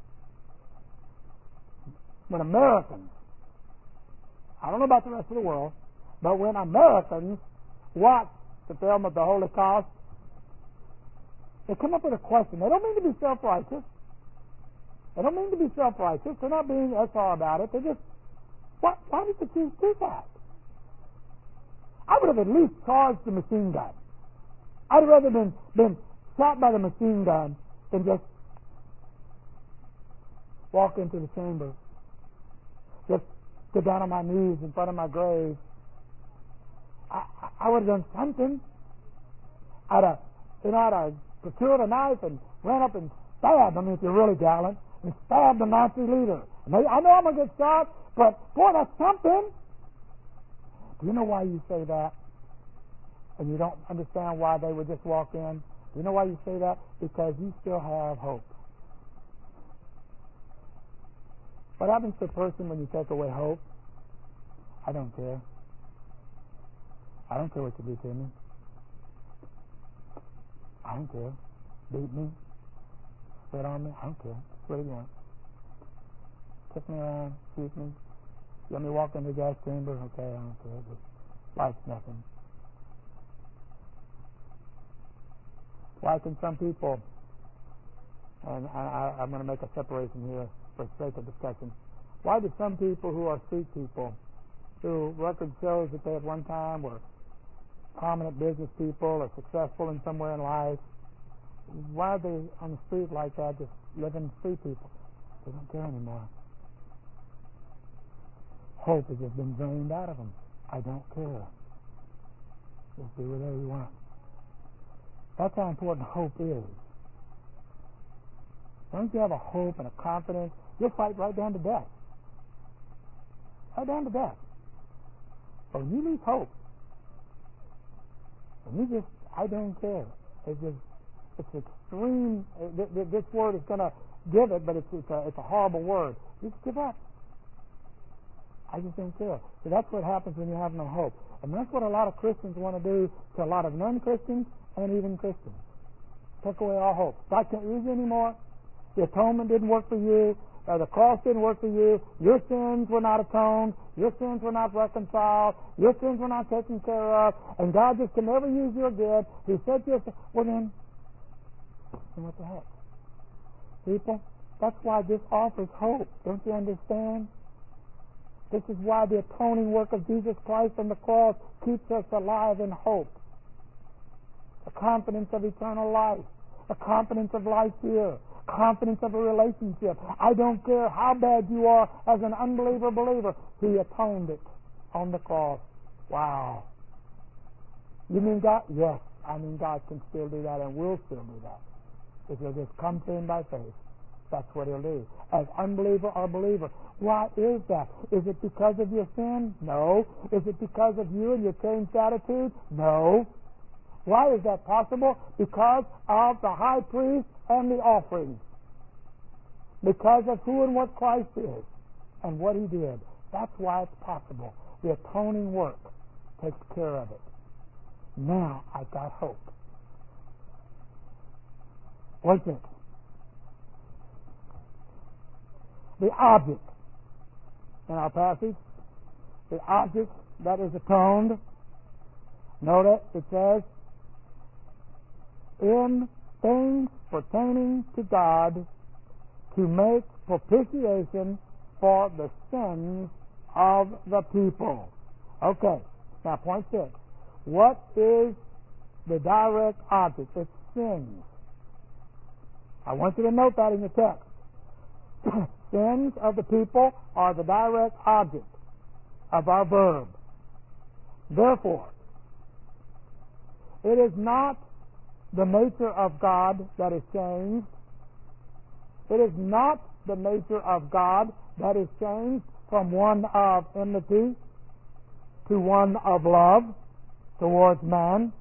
when Americans, I don't know about the rest of the world, but when Americans watch the film of the Holocaust, they come up with a question. They don't mean to be self-righteous. They don't mean to be self-righteous. They're not being S R about it. They're just, what, why did the Jews do that? I would have at least charged the machine gun. I'd rather been been shot by the machine gun than just walk into the chamber. Just get down on my knees in front of my grave. I, I would have done something. I'd have, you know, I'd have procured a knife and ran up and stabbed, I mean, if you're really gallant, and stabbed the Nazi leader. And they, I know I'm going to get shot, but boy, that's something. Do you know why you say that? And you don't understand why they would just walk in? Do you know why you say that? Because you still have hope. What happens to a person when you take away hope? I don't care. I don't care what you do to me. I don't care. Beat me. Spit on me. I don't care. What do you want? Kick me around. Shoot me. Let me walk in the gas chamber. Okay, I don't care. Just life's nothing. Why can some people, and I, I, I'm going to make a separation here for the sake of discussion, why do some people who are street people, who record shows that they at one time were prominent business people or successful in somewhere in life, why are they on the street like that, just living free people? They don't care anymore. Hope has just been drained out of them. I don't care. Just do whatever you want. That's how important hope is. Don't you have a hope and a confidence? You'll fight right down to death. Right down to death. But when you lose hope, when you just, I don't care. It's just, it's extreme. This word is going to give it, but it's, it's, a, it's a horrible word. You just give up. I just don't care. So that's what happens when you have no hope. And that's what a lot of Christians want to do to a lot of non-Christians and even Christians. Take away all hope. God can't use you anymore. The atonement didn't work for you. Uh, the cross didn't work for you. Your sins were not atoned. Your sins were not reconciled. Your sins were not taken care of. And God just can never use you again. He said to us, well then, then what the heck? People, that's why this offers hope. Don't you understand? This is why the atoning work of Jesus Christ on the cross keeps us alive in hope. A confidence of eternal life. A confidence of life here. Confidence of a relationship. I don't care how bad you are as an unbeliever believer. He atoned it on the cross. Wow. You mean God? Yes. I mean God can still do that and will still do that. If you'll just come to Him by faith. That's what He'll do. As unbeliever or believer. Why is that? Is it because of your sin? No. Is it because of you and your changed attitude? No. Why is that possible? Because of the high priest and the offering. Because of who and what Christ is and what He did. That's why it's possible. The atoning work takes care of it. Now I've got hope. What's it? The object in our passage, the object that is atoned, notice it says, in things pertaining to God, to make propitiation for the sins of the people. Okay, now point six. What is the direct object? It's sins. I want you to note that in your text. Sins of the people are the direct object of our verb. Therefore, it is not the nature of God that is changed. It is not the nature of God that is changed from one of enmity to one of love towards man.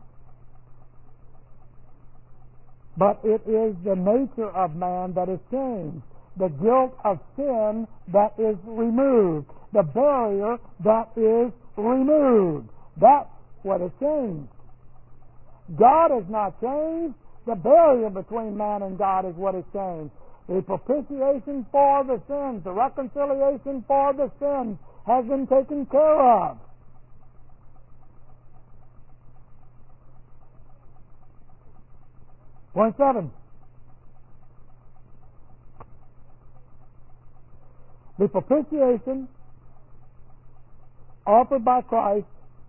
But it is the nature of man that is changed. The guilt of sin that is removed. The barrier that is removed. That's what is changed. God is not changed. The barrier between man and God is what is changed. The propitiation for the sins, the reconciliation for the sins has been taken care of. Point seven. The propitiation offered by Christ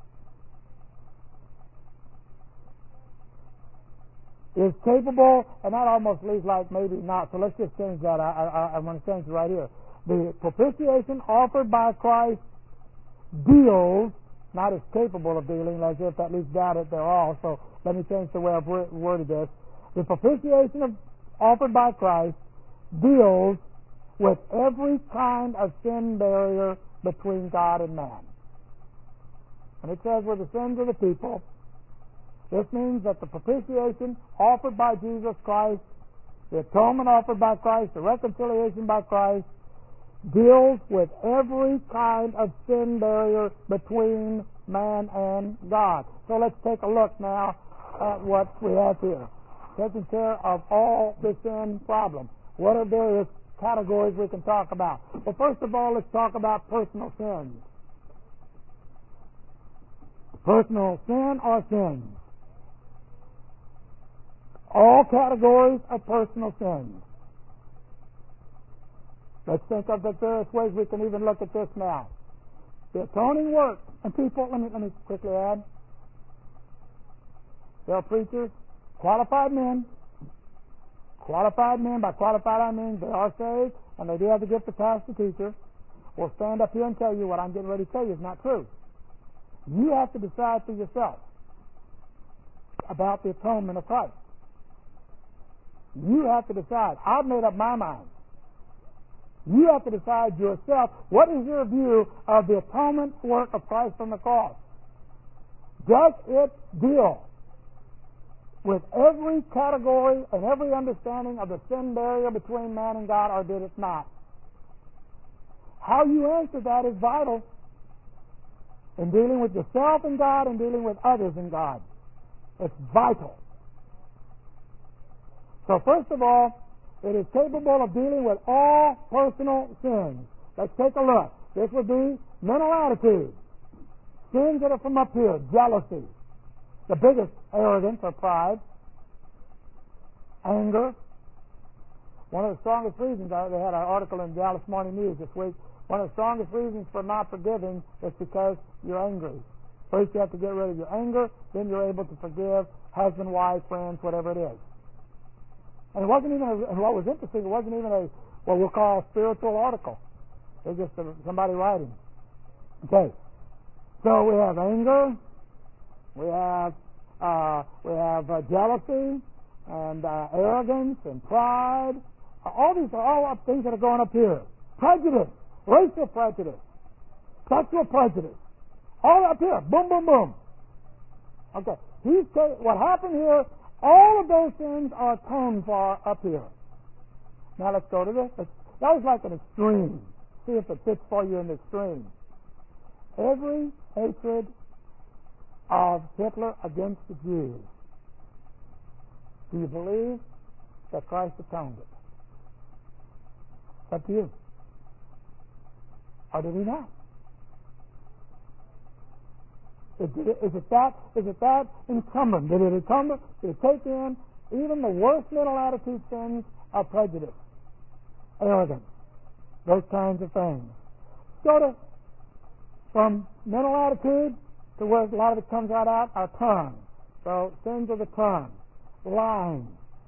is capable, and that almost leaves like maybe not, so let's just change that. I, I, I want to change it right here. The propitiation offered by Christ deals, not as capable of dealing, as if that leaves doubt at they're all, so let me change the way I've worded this. The propitiation of, offered by Christ deals with every kind of sin barrier between God and man. And it says with the sins of the people, this means that the propitiation offered by Jesus Christ, the atonement offered by Christ, the reconciliation by Christ, deals with every kind of sin barrier between man and God. So let's take a look now at what we have here. Taking care of all the sin problem. What are various categories we can talk about? Well, first of all, let's talk about personal sins. Personal sin or sins. all categories of personal sins. Let's think of the various ways we can even look at this now. The atoning work. And people, let me, let me quickly add, there are preachers, qualified men, qualified men, by qualified I mean they are saved, and they do have the gift of pastor teacher, will stand up here and tell you what I'm getting ready to tell you is not true. You have to decide for yourself about the atonement of Christ. You have to decide. I've made up my mind. You have to decide yourself, what is your view of the atonement work of Christ on the cross? Does it deal with every category and every understanding of the sin barrier between man and God, or did it not? How you answer that is vital in dealing with yourself and God and dealing with others and God. It's vital. So first of all, it is capable of dealing with all personal sins. Let's take a look. This would be mental attitude. Sins that are from up here. Jealousy. The biggest, arrogance or pride. Anger. One of the strongest reasons, they had an article in Dallas Morning News this week, one of the strongest reasons for not forgiving is because you're angry. First you have to get rid of your anger, then you're able to forgive husband, wife, friends, whatever it is. And it wasn't even, a, and what was interesting, it wasn't even a, what we'll call a spiritual article. It was just a, somebody writing. Okay. So we have anger, we have, uh, we have uh, jealousy, and uh, arrogance, and pride. All these are all things that are going up here. Prejudice, racial prejudice, sexual prejudice. All up here. Boom, boom, boom. Okay. He's t- what happened here, all of those things are atoned for up here. Now let's go to this. That was like an extreme. See if it fits for you in the extreme. Every hatred of Hitler against the Jews. Do you believe that Christ atoned it? It's up to you. Or did he not? Is it, is it that is it that incumbent? Did it encumber? Did it take in even the worst mental attitude sins of prejudice, arrogance, those kinds of things? Go to from mental attitude to where a lot of it comes right out, our tongue. So sins of the tongue, lying,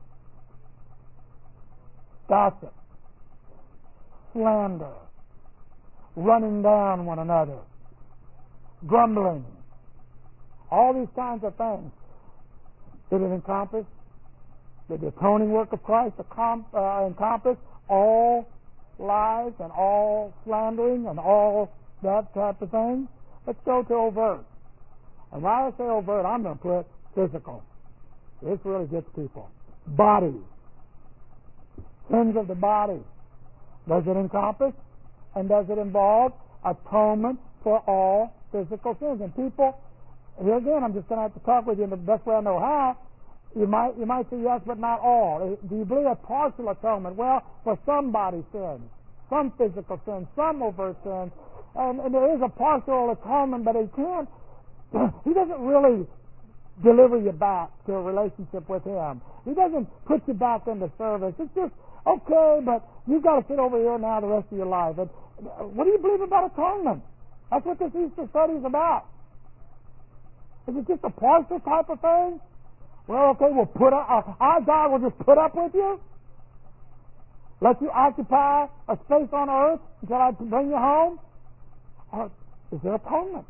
gossip, slander, running down one another, grumbling. All these kinds of things. Did it encompass? Did the atoning work of Christ uh, encompass all lies and all slandering and all that type of thing? Let's go to overt. And when I say overt, I'm going to put physical. This really gets people. Body. Sins of the body. Does it encompass? And does it involve atonement for all physical sins? And people, here again, I'm just going to have to talk with you in the best way I know how. You might you might say yes, but not all. Do you believe a partial atonement? Well, for some body sins, some physical sins, some overt sins, and, and there is a partial atonement, but he can't. He doesn't really deliver you back to a relationship with him. He doesn't put you back into service. It's just okay, but you've got to sit over here now the rest of your life. And what do you believe about atonement? That's what this Easter study is about. Is it just a partial type of thing? Well, okay, we'll put up, uh, our God will just put up with you? Let you occupy a space on earth until I bring you home? Or is there atonement?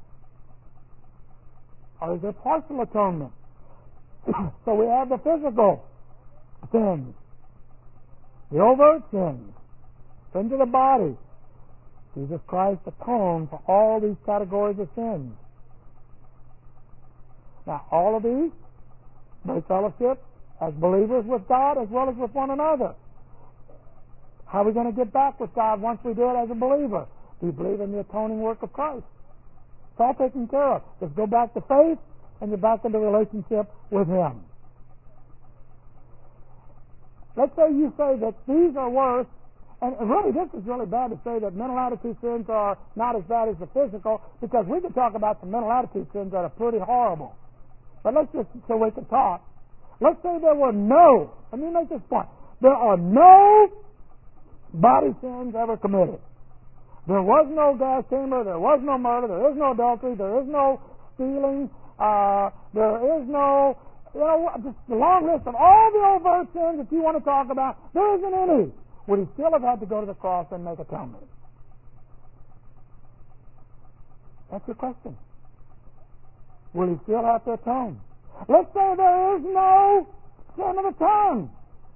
Or is there partial atonement? So we have the physical sins, the overt sins, sins of the body. Jesus Christ atoned for all these categories of sins. Now, all of these, they fellowship as believers with God as well as with one another. How are we going to get back with God once we do it as a believer? Do you believe in the atoning work of Christ? It's all taken care of. Just go back to faith and you're back into relationship with Him. Let's say you say that these are worse, and really this is really bad to say that mental attitude sins are not as bad as the physical, because we can talk about some mental attitude sins that are pretty horrible. But let's just, so we can talk, let's say there were no, let me make this point, there are no body sins ever committed. There was no gas chamber, there was no murder, there is no adultery, there is no stealing, uh, there is no, you know, just a long list of all the overt sins that you want to talk about. There isn't any. Would he still have had to go to the cross and make atonement? That's your question. Will he still have to atone? Let's say there is no sin of the tongue.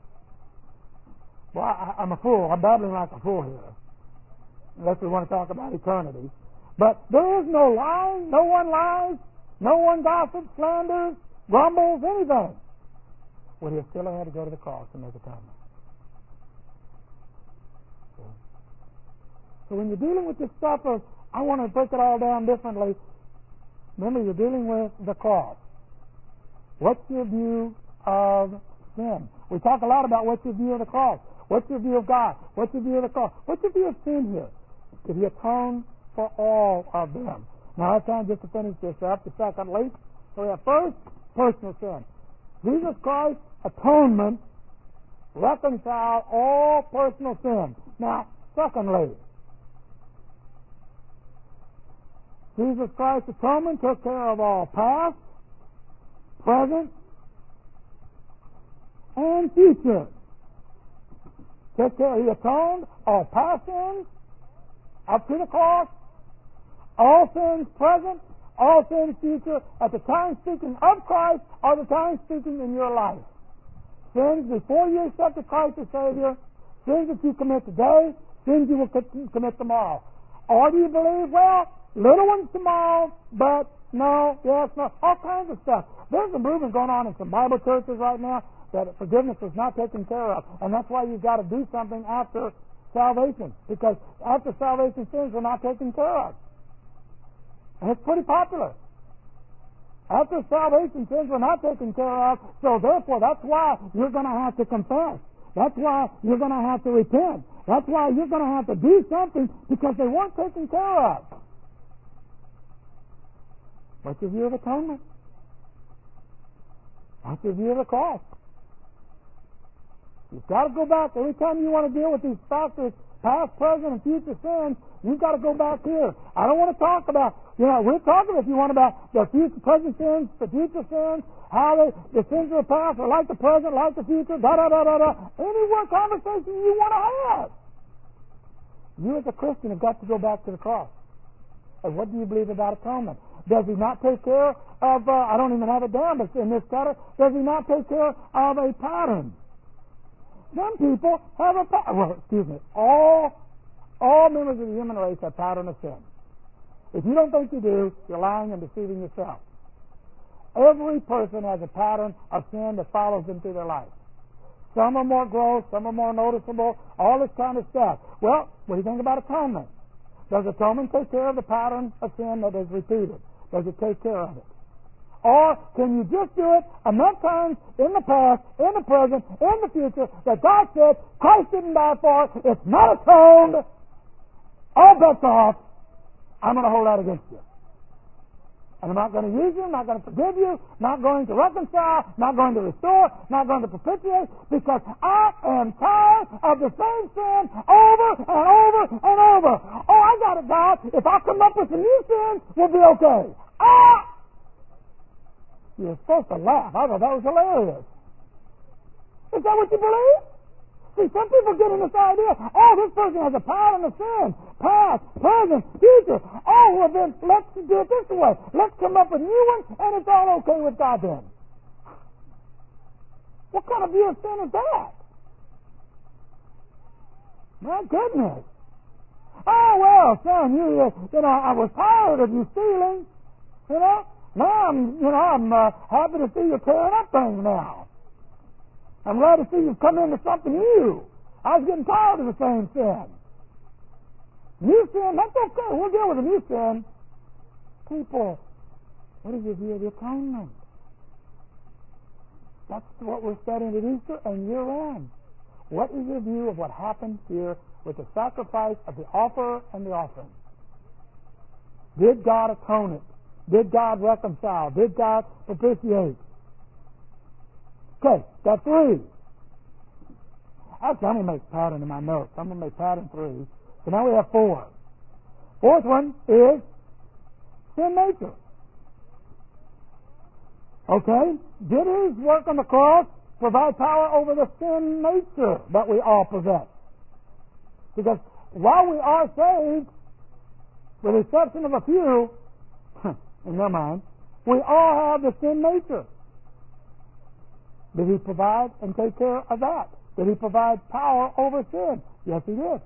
Well, I, I'm a fool. I'm babbling like a fool here. Unless we want to talk about eternity. But there is no lying. No one lies. No one gossips, slanders, grumbles, anything. Would he still have had to go to the cross and make atonement? So when you're dealing with this stuff of, I want to break it all down differently, remember you're dealing with the cross. What's your view of sin? We talk a lot about what's your view of the cross. What's your view of God? What's your view of the cross? What's your view of sin here? Did he atone for all of them? Now I have time just to finish this up. The secondly, so we have first, personal sin. Jesus Christ's atonement reconciled all personal sin. Now, secondly, Jesus Christ's atonement took care of all past, present, and future. Took care, he atoned all past sins up to the cross, all sins present, all sins future, at the time speaking of Christ or the time speaking in your life. Sins before you accepted Christ as Savior, sins that you commit today, sins you will commit tomorrow. Or do you believe, well, little ones tomorrow, but no, yes, no, all kinds of stuff. There's a movement going on in some Bible churches right now that forgiveness is not taken care of, and that's why you've got to do something after salvation, because after salvation sins are not taken care of. And it's pretty popular. After salvation sins are not taken care of, so therefore that's why you're going to have to confess. That's why you're going to have to repent. That's why you're going to have to do something, because they weren't taken care of. What's your view of atonement? What's your view of the cross? You've got to go back. Every time you want to deal with these factors, past, present, and future sins, you've got to go back here. I don't want to talk about, you know, we're talking if you want about the future, present sins, the future sins, how they, the sins of the past are like the present, like the future, da da da da da. Any one conversation you want to have. You as a Christian have got to go back to the cross. And what do you believe about atonement? Does he not take care of, uh, I don't even have it down, but in this cutter, does he not take care of a pattern? Some people have a pattern. Well, excuse me. All, all members of the human race have pattern of sin. If you don't think you do, you're lying and deceiving yourself. Every person has a pattern of sin that follows them through their life. Some are more gross, some are more noticeable, all this kind of stuff. Well, what do you think about atonement? Does atonement take care of the pattern of sin that is repeated? Does it take care of it? Or can you just do it enough times in the past, in the present, in the future, that God said, Christ didn't die for it, it's not atoned, all bets are off, I'm going to hold that against you. And I'm not going to use you, not going to forgive you, not going to reconcile, not going to restore, not going to propitiate, because I am tired of the same sin over and over and over. Oh, I got it, God. If I come up with some new sins, we'll be okay. Ah! You're supposed to laugh. I thought that was hilarious. Is that what you believe? See, some people get in this idea, oh, this person has a pattern of sin, past, present, future. Oh, well then, let's do it this way. Let's come up with new ones, and it's all okay with God then. What kind of view of sin is that? My goodness. Oh, well, son, you, uh, you know, I was tired of you stealing, you know. Now I'm, you know, I'm uh, happy to see you tearing up things now. I'm glad to see you've come into something new. I was getting tired of the same sin. New sin, that's okay. We'll deal with the new sin. People, what is your view of the atonement? That's what we're studying at Easter and year-round. What is your view of what happened here with the sacrifice of the offerer and the offering? Did God atone it? Did God reconcile? Did God propitiate? Okay, got three. Actually, I'm going to make pattern in my notes. I'm going to make pattern three. So now we have four. Fourth one is sin nature. Okay? Did his work on the cross provide power over the sin nature that we all possess? Because while we are saved, with the exception of a few, in their mind, we all have the sin nature. Did he provide and take care of that? Did he provide power over sin? Yes, he did.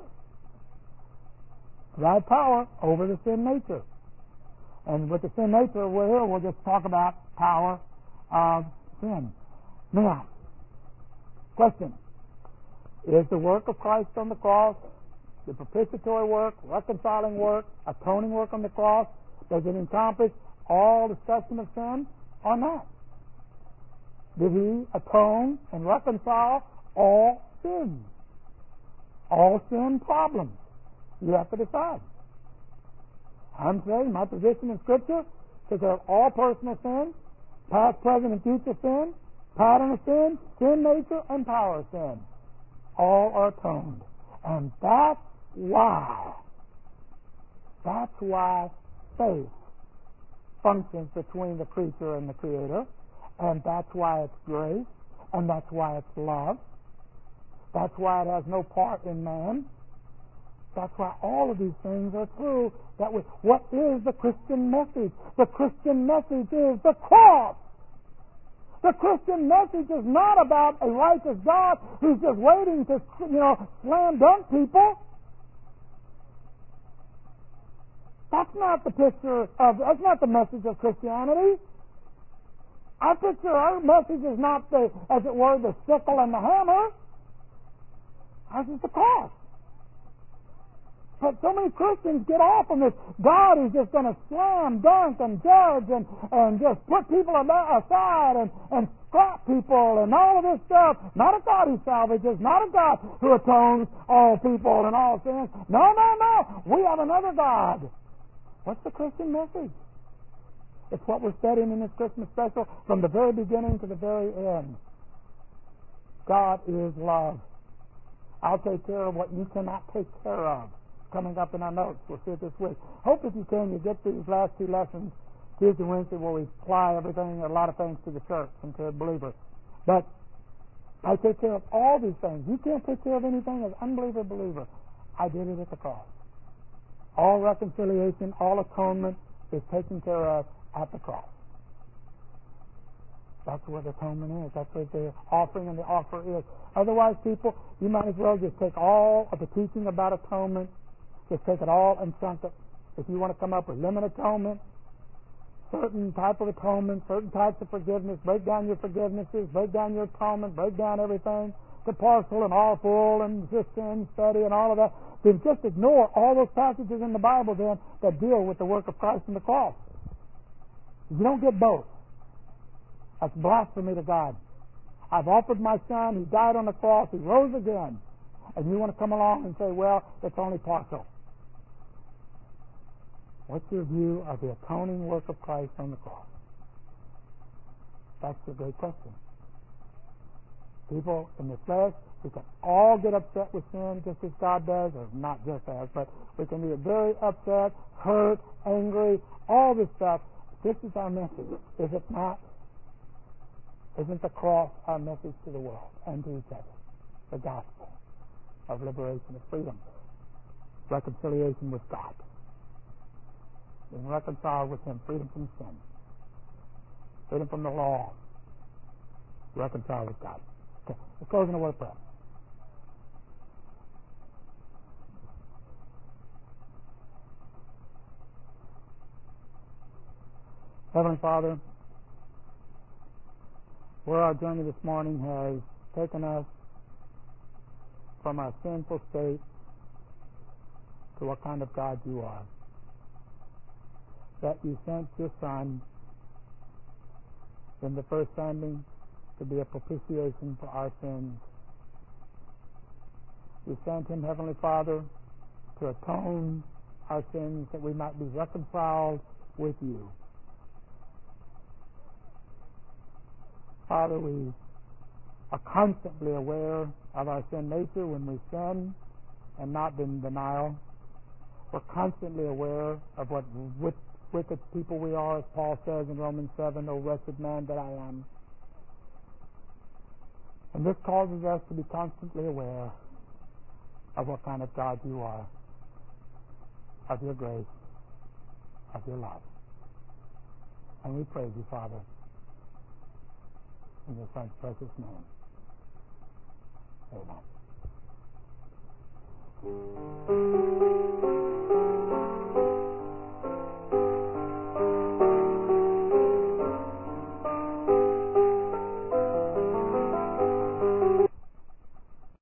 Provide power over the sin nature. And with the sin nature, we're here, we'll just talk about power of sin. Now, question. Is the work of Christ on the cross, the propitiatory work, reconciling work, atoning work on the cross, does it encompass all discussion of sin or not? Did he atone and reconcile all sins? All sin problems? You have to decide. I'm saying my position in Scripture is that all personal sin, past, present, and future sin, pattern of sin, sin nature, and power of sin, all are atoned. And that's why, that's why faith functions between the creature and the Creator, and that's why it's grace, and that's why it's love. That's why it has no part in man. That's why all of these things are true. That we, what is the Christian message? The Christian message is the cross. The Christian message is not about a righteous God who's just waiting to, you know, slam dunk people. That's not the picture of, that's not the message of Christianity. Our picture, our message is not the, as it were, the sickle and the hammer. Ours is the cross. But so many Christians get off on this God who's just going to slam dunk and judge and, and just put people aside and, and scrap people and all of this stuff. Not a God who salvages, not a God who atones all people and all sins. No, no, no. We have another God. What's the Christian message? It's what we're studying in this Christmas special from the very beginning to the very end. God is love. I'll take care of what you cannot take care of. Coming up in our notes, we'll see it this week. Hope if you can, you get these last two lessons, Tuesday and Wednesday, where we apply everything, a lot of things to the church and to believers. But I take care of all these things. You can't take care of anything as unbeliever believer. I did it at the cross. All reconciliation, all atonement is taken care of at the cross. That's where the atonement is. That's what the offering and the offer is. Otherwise, people, you might as well just take all of the teaching about atonement, just take it all and chunk it. If you want to come up with limit atonement, certain type of atonement, certain types of forgiveness, break down your forgivenesses, break down your atonement, break down everything, the partial and all full and just sin study and all of that, then just ignore all those passages in the Bible then that deal with the work of Christ on the cross. You don't get both. That's blasphemy to God. I've offered my son, he died on the cross, he rose again, and you want to come along and say, well, it's only partial. What's your view of the atoning work of Christ on the cross? That's a great question. People in the flesh, we can all get upset with sin just as God does, or not just as, but we can be very upset, hurt, angry, all this stuff. This is our message, is it not? Isn't the cross our message to the world and to each other? The gospel of liberation, of freedom, reconciliation with God, being reconciled with Him, freedom from sin, freedom from the law, reconciled with God. Okay, let's close in a word of prayer. Heavenly Father, where our journey this morning has taken us from our sinful state to what kind of God you are. That you sent your Son in the first sending to be a propitiation for our sins. You sent Him, Heavenly Father, to atone our sins that we might be reconciled with you. Father, we are constantly aware of our sin nature when we sin and not in denial. We're constantly aware of what wicked people we are, as Paul says in Romans seven, "O wretched man that I am." And this causes us to be constantly aware of what kind of God you are, of your grace, of your love. And we praise you, Father, in your Son's precious name. Amen.